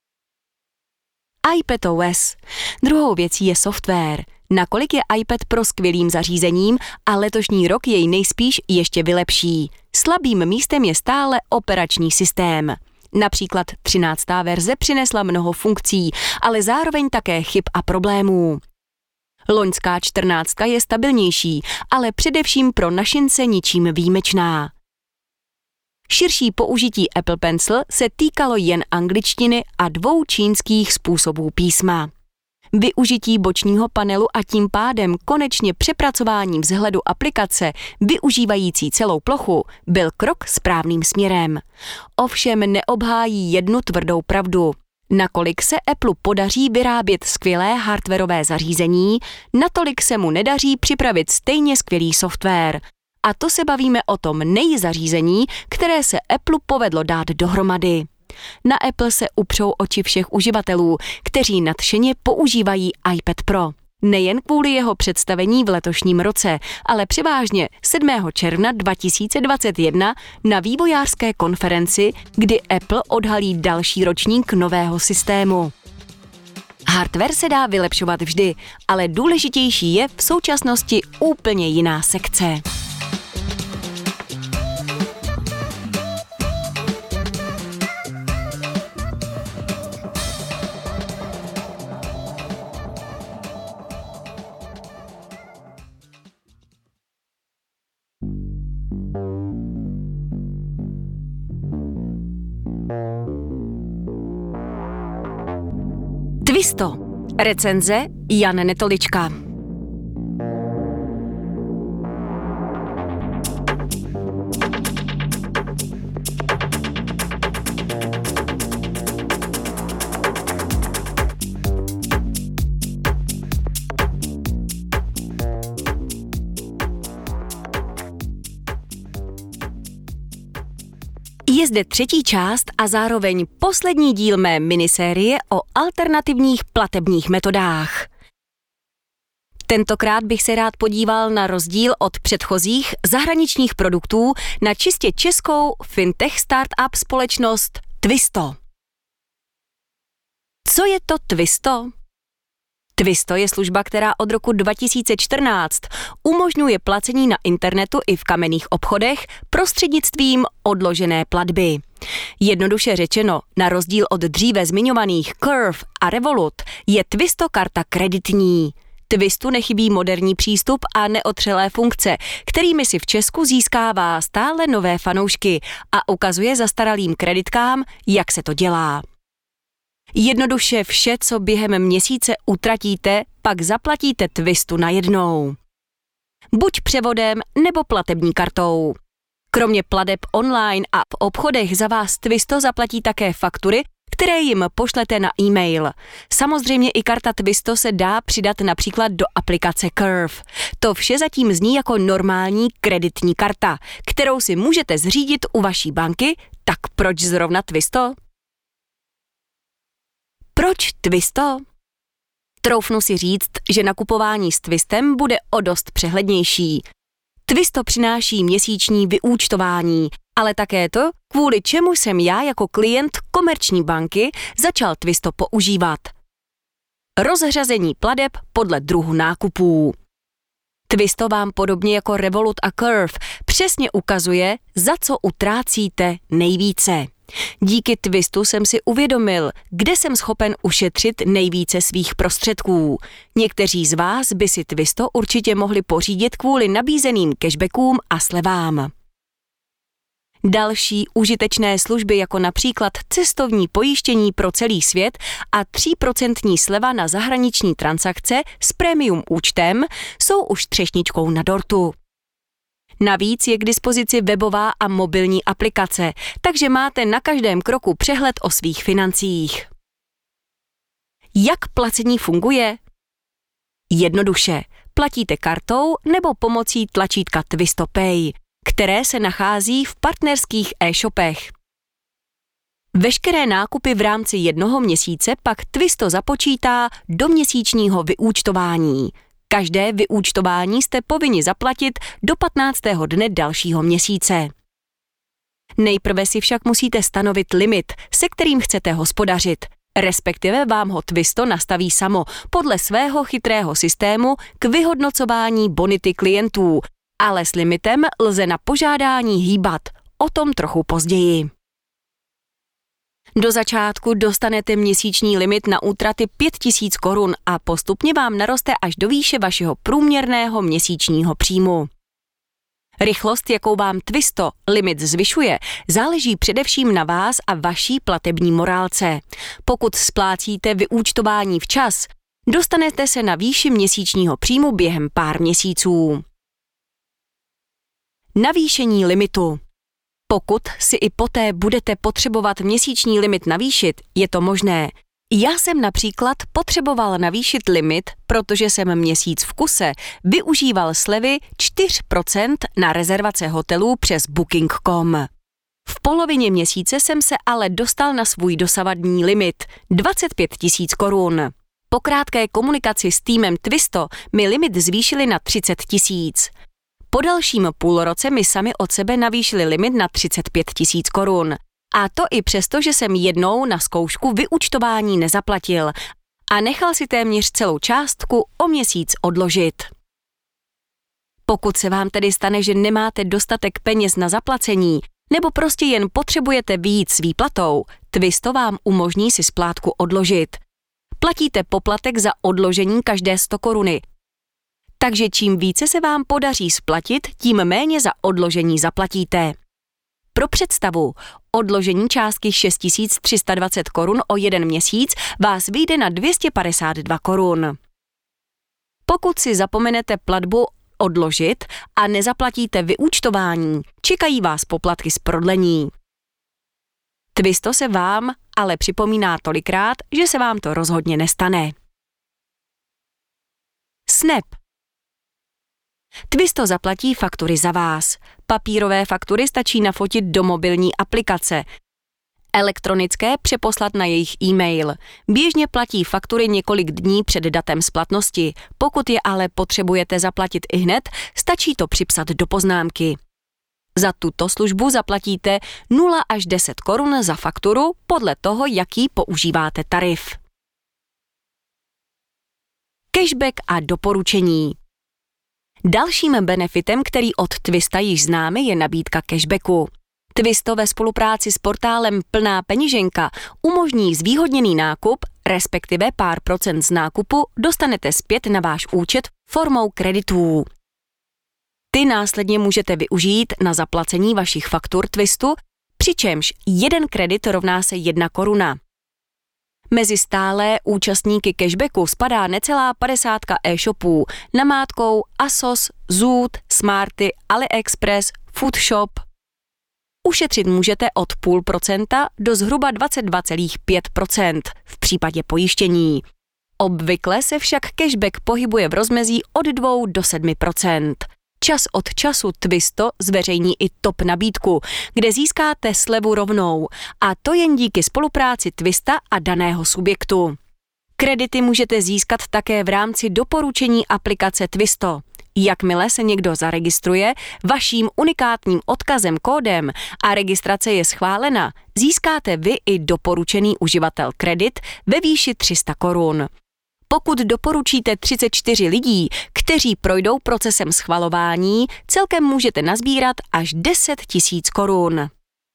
iPadOS. Druhou věcí je software. Nakolik je iPad Pro skvělým zařízením a letošní rok jej nejspíš ještě vylepší. Slabým místem je stále operační systém. Například 13. verze přinesla mnoho funkcí, ale zároveň také chyb a problémů. Loňská 14 je stabilnější, ale především pro našince ničím výjimečná. Širší použití Apple Pencil se týkalo jen angličtiny a 2 čínských způsobů písma. Využití bočního panelu a tím pádem konečně přepracováním vzhledu aplikace využívající celou plochu byl krok správným směrem. Ovšem neobhájí jednu tvrdou pravdu. Nakolik se Apple podaří vyrábět skvělé hardwarové zařízení, natolik se mu nedaří připravit stejně skvělý software. A to se bavíme o tom nejzařízení, které se Apple povedlo dát dohromady. Na Apple se upřou oči všech uživatelů, kteří nadšeně používají iPad Pro. Nejen kvůli jeho představení v letošním roce, ale převážně 7. června 2021 na vývojářské konferenci, kdy Apple odhalí další ročník nového systému. Hardware se dá vylepšovat vždy, ale důležitější je v současnosti úplně jiná sekce. Twisto. Recenze Jan Netolička. Je zde třetí část a zároveň poslední díl mé minisérie o alternativních platebních metodách. Tentokrát bych se rád podíval na rozdíl od předchozích zahraničních produktů na čistě českou fintech startup společnost Twisto. Co je to Twisto? Twisto je služba, která od roku 2014 umožňuje placení na internetu i v kamenných obchodech prostřednictvím odložené platby. Jednoduše řečeno, na rozdíl od dříve zmiňovaných Curve a Revolut, je Twisto karta kreditní. Twistu nechybí moderní přístup a neotřelé funkce, kterými si v Česku získává stále nové fanoušky a ukazuje zastaralým kreditkám, jak se to dělá. Jednoduše vše, co během měsíce utratíte, pak zaplatíte Twistu najednou. Buď převodem nebo platební kartou. Kromě plateb online a v obchodech za vás Twisto zaplatí také faktury, které jim pošlete na e-mail. Samozřejmě i karta Twisto se dá přidat například do aplikace Curve. To vše zatím zní jako normální kreditní karta, kterou si můžete zřídit u vaší banky, tak proč zrovna Twisto? Proč Twisto? Troufnu si říct, že nakupování s Twistem bude o dost přehlednější. Twisto přináší měsíční vyúčtování, ale také to, kvůli čemu jsem já jako klient komerční banky začal Twisto používat. Rozřazení plateb podle druhu nákupů. Twisto vám podobně jako Revolut a Curve přesně ukazuje, za co utrácíte nejvíce. Díky Twistu jsem si uvědomil, kde jsem schopen ušetřit nejvíce svých prostředků. Někteří z vás by si Twisto určitě mohli pořídit kvůli nabízeným cashbackům a slevám. Další užitečné služby jako například cestovní pojištění pro celý svět a 3% sleva na zahraniční transakce s premium účtem jsou už třešničkou na dortu. Navíc je k dispozici webová a mobilní aplikace, takže máte na každém kroku přehled o svých financích. Jak placení funguje? Jednoduše, platíte kartou nebo pomocí tlačítka Twisto Pay, které se nachází v partnerských e-shopech. Veškeré nákupy v rámci jednoho měsíce pak Twisto započítá do měsíčního vyúčtování. Každé vyúčtování jste povinni zaplatit do 15. dne dalšího měsíce. Nejprve si však musíte stanovit limit, se kterým chcete hospodařit, respektive vám ho Twisto nastaví samo podle svého chytrého systému k vyhodnocování bonity klientů, ale s limitem lze na požádání hýbat, o tom trochu později. Do začátku dostanete měsíční limit na útraty 5 000 korun a postupně vám naroste až do výše vašeho průměrného měsíčního příjmu. Rychlost, jakou vám Twisto limit zvyšuje, záleží především na vás a vaší platební morálce. Pokud splácíte vyúčtování včas, dostanete se na výši měsíčního příjmu během pár měsíců. Navýšení limitu. Pokud si i poté budete potřebovat měsíční limit navýšit, je to možné. Já jsem například potřeboval navýšit limit, protože jsem měsíc v kuse využíval slevy 4% na rezervace hotelů přes Booking.com. V polovině měsíce jsem se ale dostal na svůj dosavadní limit 25 000 korun. Po krátké komunikaci s týmem Twisto mi limit zvýšili na 30 000. Po dalším půlroce mi sami od sebe navýšili limit na 35 000 korun. A to i přesto, že jsem jednou na zkoušku vyúčtování nezaplatil a nechal si téměř celou částku o měsíc odložit. Pokud se vám tedy stane, že nemáte dostatek peněz na zaplacení, nebo prostě jen potřebujete vyjít s výplatou, Twisto vám umožní si splátku odložit. Platíte poplatek za odložení každé 100 koruny. Takže čím více se vám podaří splatit, tím méně za odložení zaplatíte. Pro představu, odložení částky 6 320 korun o 1 měsíc vás vyjde na 252 korun. Pokud si zapomenete platbu odložit a nezaplatíte vyúčtování, čekají vás poplatky z prodlení. Twisto se vám ale připomíná tolikrát, že se vám to rozhodně nestane. Snap. Twisto zaplatí faktury za vás. Papírové faktury stačí nafotit do mobilní aplikace. Elektronické přeposlat na jejich e-mail. Běžně platí faktury několik dní před datem splatnosti. Pokud je ale potřebujete zaplatit ihned, stačí to připsat do poznámky. Za tuto službu zaplatíte 0 až 10 korun za fakturu podle toho, jaký používáte tarif. Cashback a doporučení. Dalším benefitem, který od Twista již známe, je nabídka cashbacku. Twisto ve spolupráci s portálem Plná peněženka umožní zvýhodněný nákup, respektive pár procent z nákupu dostanete zpět na váš účet formou kreditů. Ty následně můžete využít na zaplacení vašich faktur Twistu, přičemž 1 kredit rovná se 1 koruna. Mezi stálé účastníky cashbacku spadá necelá 50 e-shopů, namátkou ASOS, Zoot, Smarty, AliExpress, Foodshop. Ušetřit můžete od 0,5% do zhruba 22,5% v případě pojištění. Obvykle se však cashback pohybuje v rozmezí od 2 do 7%. Čas od času Twisto zveřejní i top nabídku, kde získáte slevu rovnou, a to jen díky spolupráci Twista a daného subjektu. Kredity můžete získat také v rámci doporučení aplikace Twisto. Jakmile se někdo zaregistruje vaším unikátním odkazem kódem a registrace je schválena, získáte vy i doporučený uživatel kredit ve výši 300 korun. Pokud doporučíte 34 lidí, kteří projdou procesem schvalování, celkem můžete nazbírat až 10 000 korun.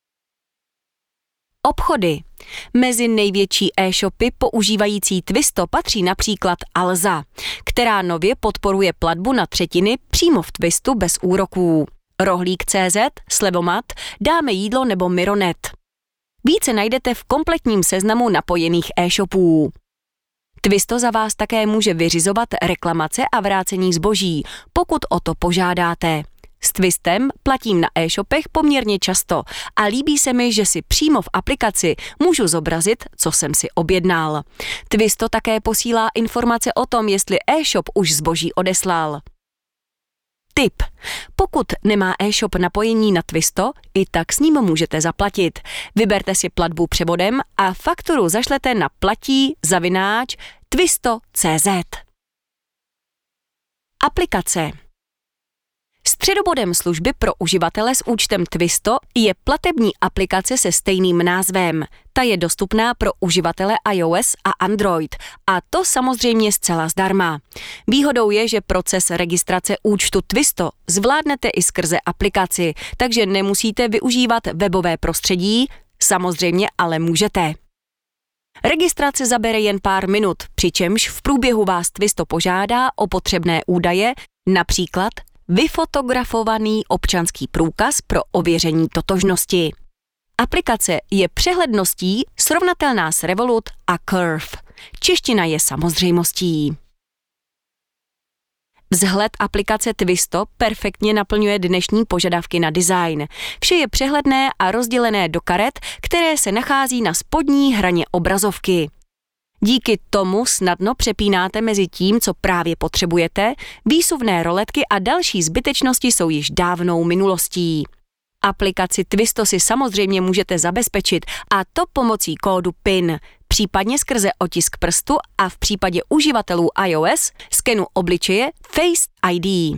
Obchody. Mezi největší e-shopy používající Twisto patří například Alza, která nově podporuje platbu na třetiny přímo v Twistu bez úroků. Rohlík.cz, Slevomat, Dáme jídlo nebo Mironet. Více najdete v kompletním seznamu napojených e-shopů. Twisto za vás také může vyřizovat reklamace a vrácení zboží, pokud o to požádáte. S Twistem platím na e-shopech poměrně často a líbí se mi, že si přímo v aplikaci můžu zobrazit, co jsem si objednal. Twisto také posílá informace o tom, jestli e-shop už zboží odeslal. Tip. Pokud nemá e-shop napojení na Twisto, i tak s ním můžete zaplatit. Vyberte si platbu převodem a fakturu zašlete na platí@twisto.cz. Aplikace. Středobodem služby pro uživatele s účtem Twisto je platební aplikace se stejným názvem. Ta je dostupná pro uživatele iOS a Android a to samozřejmě zcela zdarma. Výhodou je, že proces registrace účtu Twisto zvládnete i skrze aplikaci, takže nemusíte využívat webové prostředí, samozřejmě ale můžete. Registrace zabere jen pár minut, přičemž v průběhu vás Twisto požádá o potřebné údaje, například vyfotografovaný občanský průkaz pro ověření totožnosti. Aplikace je přehledností srovnatelná s Revolut a Curve. Čeština je samozřejmostí. Vzhled aplikace Twisto perfektně naplňuje dnešní požadavky na design. Vše je přehledné a rozdělené do karet, které se nachází na spodní hraně obrazovky. Díky tomu snadno přepínáte mezi tím, co právě potřebujete, výsuvné roletky a další zbytečnosti jsou již dávnou minulostí. Aplikaci Twisto si samozřejmě můžete zabezpečit, a to pomocí kódu PIN, případně skrze otisk prstu a v případě uživatelů iOS skenu obličeje Face ID.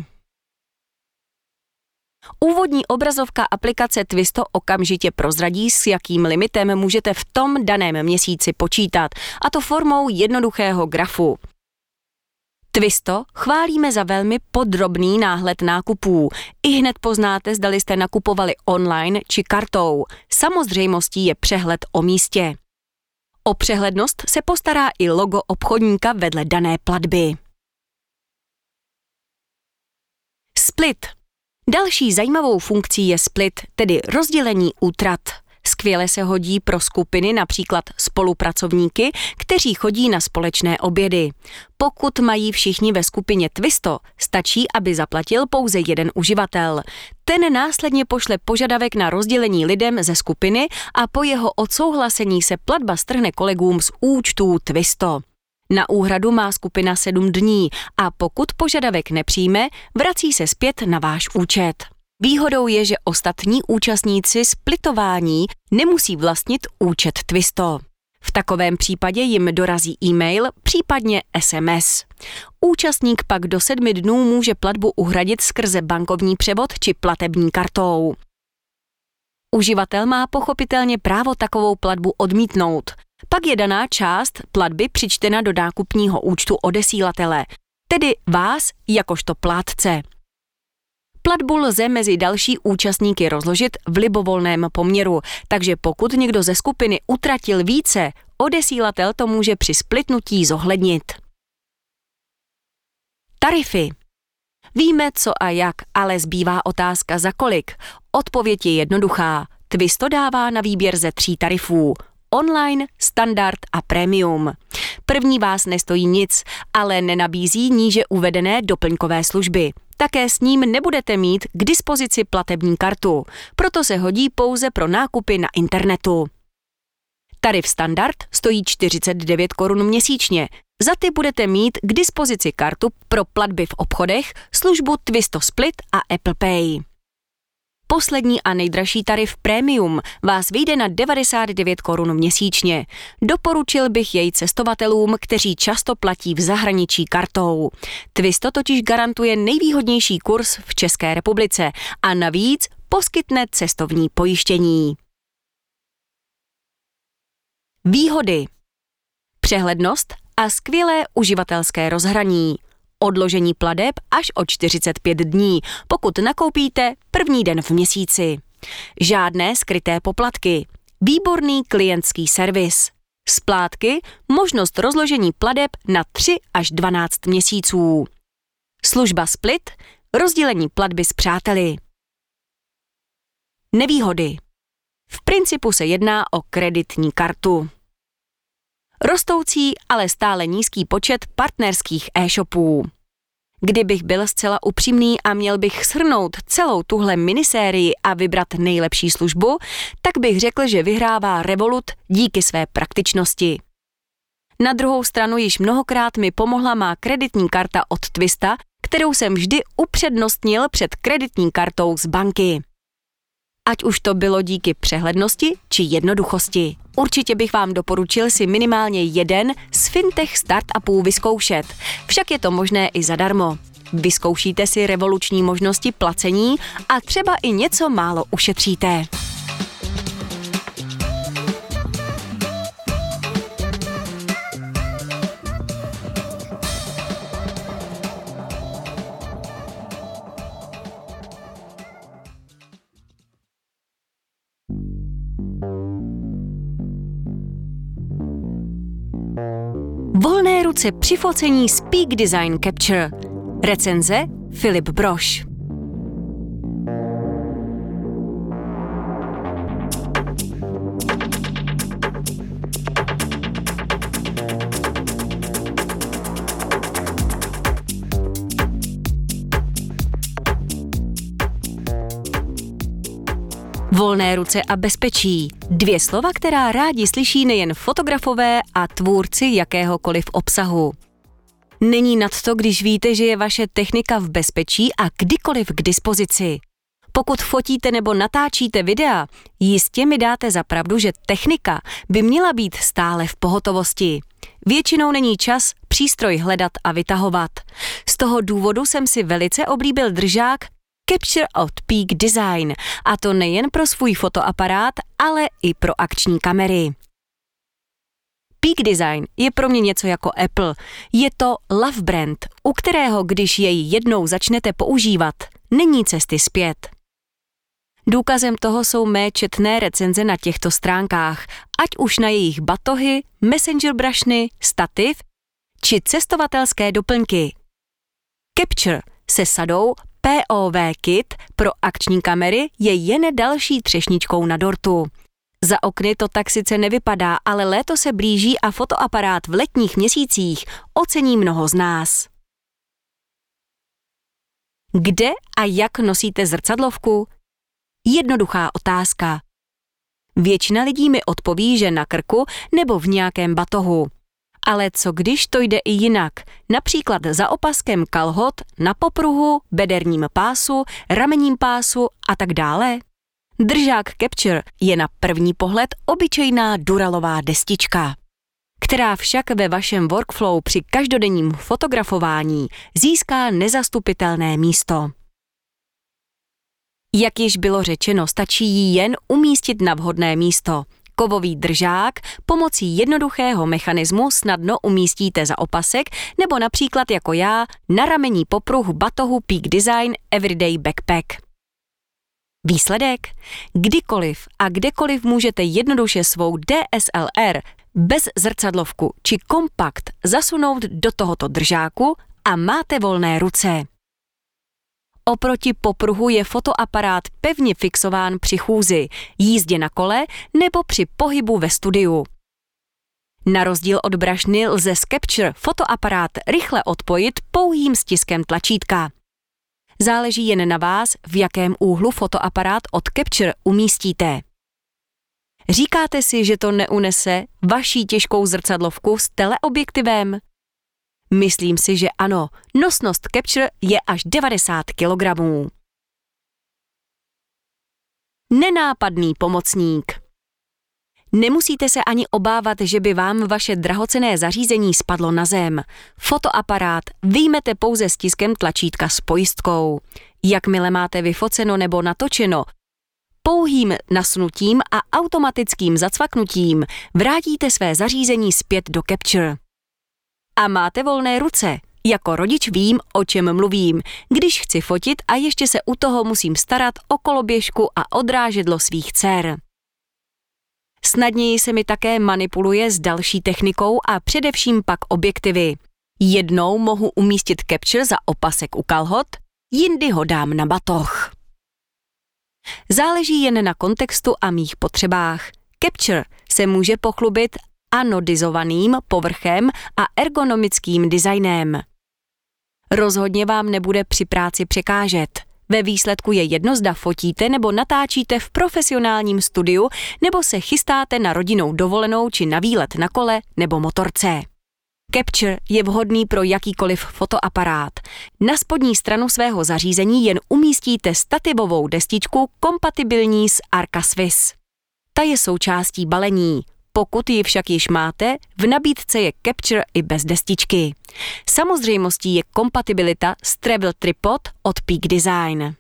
Úvodní obrazovka aplikace Twisto okamžitě prozradí, s jakým limitem můžete v tom daném měsíci počítat, a to formou jednoduchého grafu. Twisto chválíme za velmi podrobný náhled nákupů. Ihned poznáte, zdali jste nakupovali online či kartou. Samozřejmostí je přehled o místě. O přehlednost se postará i logo obchodníka vedle dané platby. Split. Další zajímavou funkcí je split, tedy rozdělení útrat. Skvěle se hodí pro skupiny, například spolupracovníky, kteří chodí na společné obědy. Pokud mají všichni ve skupině Twisto, stačí, aby zaplatil pouze jeden uživatel. Ten následně pošle požadavek na rozdělení lidem ze skupiny a po jeho odsouhlasení se platba strhne kolegům z účtů Twisto. Na úhradu má skupina 7 dní a pokud požadavek nepřijme, vrací se zpět na váš účet. Výhodou je, že ostatní účastníci splitování nemusí vlastnit účet Twisto. V takovém případě jim dorazí e-mail, případně SMS. Účastník pak do 7 dnů může platbu uhradit skrze bankovní převod či platební kartou. Uživatel má pochopitelně právo takovou platbu odmítnout. Pak je daná část platby přičtena do nákupního účtu odesílatele, tedy vás jakožto plátce. Platbu lze mezi další účastníky rozložit v libovolném poměru, takže pokud někdo ze skupiny utratil více, odesílatel to může při splitnutí zohlednit. Tarify. Víme, co a jak, ale zbývá otázka za kolik. Odpověď je jednoduchá. Twisto dává na výběr ze 3 tarifů. Online, standard a premium. První vás nestojí nic, ale nenabízí níže uvedené doplňkové služby. Také s ním nebudete mít k dispozici platební kartu, proto se hodí pouze pro nákupy na internetu. Tarif standard stojí 49 korun měsíčně. Za ty budete mít k dispozici kartu pro platby v obchodech, službu Twisto Split a Apple Pay. Poslední a nejdražší tarif Premium vás vyjde na 99 korun měsíčně. Doporučil bych jej cestovatelům, kteří často platí v zahraničí kartou. Twisto totiž garantuje nejvýhodnější kurz v České republice a navíc poskytne cestovní pojištění. Výhody. Přehlednost a skvělé uživatelské rozhraní. Odložení plateb až o 45 dní, pokud nakoupíte první den v měsíci. Žádné skryté poplatky. Výborný klientský servis. Splátky, možnost rozložení plateb na 3 až 12 měsíců. Služba Split, rozdělení platby s přáteli. Nevýhody. V principu se jedná o kreditní kartu. Rostoucí, ale stále nízký počet partnerských e-shopů. Kdybych byl zcela upřímný a měl bych shrnout celou tuhle minisérii a vybrat nejlepší službu, tak bych řekl, že vyhrává Revolut díky své praktičnosti. Na druhou stranu již mnohokrát mi pomohla má kreditní karta od Twista, kterou jsem vždy upřednostnil před kreditní kartou z banky. Ať už to bylo díky přehlednosti či jednoduchosti. Určitě bych vám doporučil si minimálně jeden z fintech startupů vyzkoušet. Však je to možné i zadarmo. Vyzkoušíte si revoluční možnosti placení a třeba i něco málo ušetříte. Volné ruce při focení z Peak Design Capture. Recenze Filip Brož. Volné ruce a bezpečí. 2 slova, která rádi slyší nejen fotografové a tvůrci jakéhokoliv obsahu. Není nad to, když víte, že je vaše technika v bezpečí a kdykoliv k dispozici. Pokud fotíte nebo natáčíte videa, jistě mi dáte za pravdu, že technika by měla být stále v pohotovosti. Většinou není čas přístroj hledat a vytahovat. Z toho důvodu jsem si velice oblíbil držák Capture od Peak Design, a to nejen pro svůj fotoaparát, ale i pro akční kamery. Peak Design je pro mě něco jako Apple. Je to love brand, u kterého, když jej jednou začnete používat, není cesty zpět. Důkazem toho jsou mé četné recenze na těchto stránkách, ať už na jejich batohy, messenger brašny, stativ či cestovatelské doplňky. Capture se sadou POV kit pro akční kamery je jen další třešničkou na dortu. Za okny to tak sice nevypadá, ale léto se blíží a fotoaparát v letních měsících ocení mnoho z nás. Kde a jak nosíte zrcadlovku? Jednoduchá otázka. Většina lidí mi odpoví, že na krku nebo v nějakém batohu. Ale co když to jde i jinak, například za opaskem kalhot, na popruhu, bederním pásu, ramenním pásu a tak dále? Držák Capture je na první pohled obyčejná duralová destička, která však ve vašem workflow při každodenním fotografování získá nezastupitelné místo. Jak již bylo řečeno, stačí ji jen umístit na vhodné místo. Kovový držák pomocí jednoduchého mechanismu snadno umístíte za opasek nebo například jako já na ramení popruh batohu Peak Design Everyday Backpack. Výsledek? Kdykoliv a kdekoliv můžete jednoduše svou DSLR bez zrcadlovku či kompakt zasunout do tohoto držáku a máte volné ruce. Oproti popruhu je fotoaparát pevně fixován při chůzi, jízdě na kole nebo při pohybu ve studiu. Na rozdíl od brašny lze z Capture fotoaparát rychle odpojit pouhým stiskem tlačítka. Záleží jen na vás, v jakém úhlu fotoaparát od Capture umístíte. Říkáte si, že to neunese vaší těžkou zrcadlovku s teleobjektivem? Myslím si, že ano, nosnost Capture je až 90 kg. Nenápadný pomocník. Nemusíte se ani obávat, že by vám vaše drahocenné zařízení spadlo na zem. Fotoaparát vyjmete pouze stiskem tlačítka s pojistkou. Jakmile máte vyfoceno nebo natočeno, pouhým nasunutím a automatickým zacvaknutím vrátíte své zařízení zpět do Capture. A máte volné ruce. Jako rodič vím, o čem mluvím, když chci fotit a ještě se u toho musím starat o koloběžku a odrážedlo svých dcer. Snadněji se mi také manipuluje s další technikou a především pak objektivy. Jednou mohu umístit Capture za opasek u kalhot, jindy ho dám na batoh. Záleží jen na kontextu a mých potřebách. Capture se může pochlubit anodizovaným povrchem a ergonomickým designem. Rozhodně vám nebude při práci překážet. Ve výsledku je jedno, zda fotíte nebo natáčíte v profesionálním studiu nebo se chystáte na rodinnou dovolenou či na výlet na kole nebo motorce. Capture je vhodný pro jakýkoliv fotoaparát. Na spodní stranu svého zařízení jen umístíte stativovou destičku kompatibilní s Arca Swiss. Ta je součástí balení. Pokud ji však již máte, v nabídce je Capture i bez destičky. Samozřejmostí je kompatibilita s Travel Tripod od Peak Design.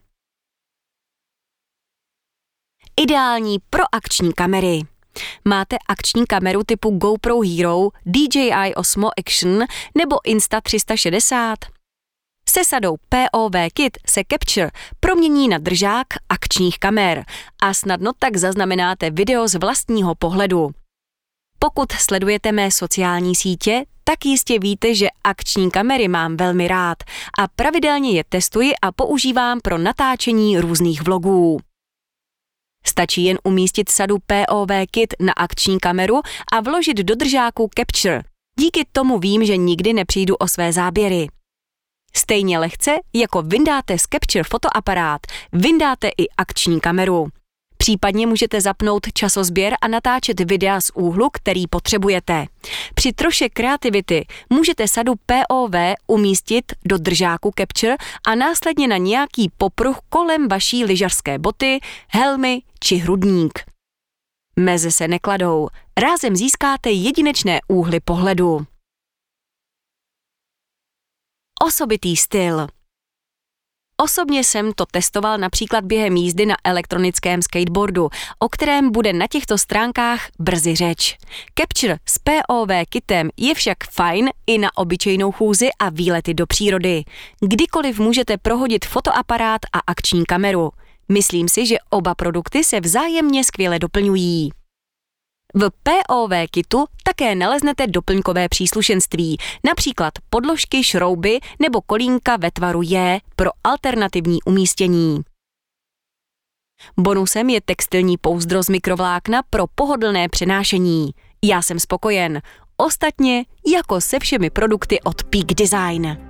Ideální pro akční kamery. Máte akční kameru typu GoPro Hero, DJI Osmo Action nebo Insta360? Se sadou POV kit se Capture promění na držák akčních kamer a snadno tak zaznamenáte video z vlastního pohledu. Pokud sledujete mé sociální sítě, tak jistě víte, že akční kamery mám velmi rád a pravidelně je testuji a používám pro natáčení různých vlogů. Stačí jen umístit sadu POV kit na akční kameru a vložit do držáku Capture. Díky tomu vím, že nikdy nepřijdu o své záběry. Stejně lehce, jako vyndáte z Capture fotoaparát, vyndáte i akční kameru. Případně můžete zapnout časozběr a natáčet videa z úhlu, který potřebujete. Při troše kreativity můžete sadu POV umístit do držáku Capture a následně na nějaký popruh kolem vaší lyžařské boty, helmy či hrudník. Meze se nekladou, rázem získáte jedinečné úhly pohledu. Osobitý styl. Osobně jsem to testoval například během jízdy na elektronickém skateboardu, o kterém bude na těchto stránkách brzy řeč. Capture s POV kitem je však fajn i na obyčejnou chůzi a výlety do přírody. Kdykoliv můžete prohodit fotoaparát a akční kameru. Myslím si, že oba produkty se vzájemně skvěle doplňují. V POV kitu také naleznete doplňkové příslušenství, například podložky, šrouby nebo kolínka ve tvaru J pro alternativní umístění. Bonusem je textilní pouzdro z mikrovlákna pro pohodlné přenášení. Já jsem spokojen. Ostatně jako se všemi produkty od Peak Design.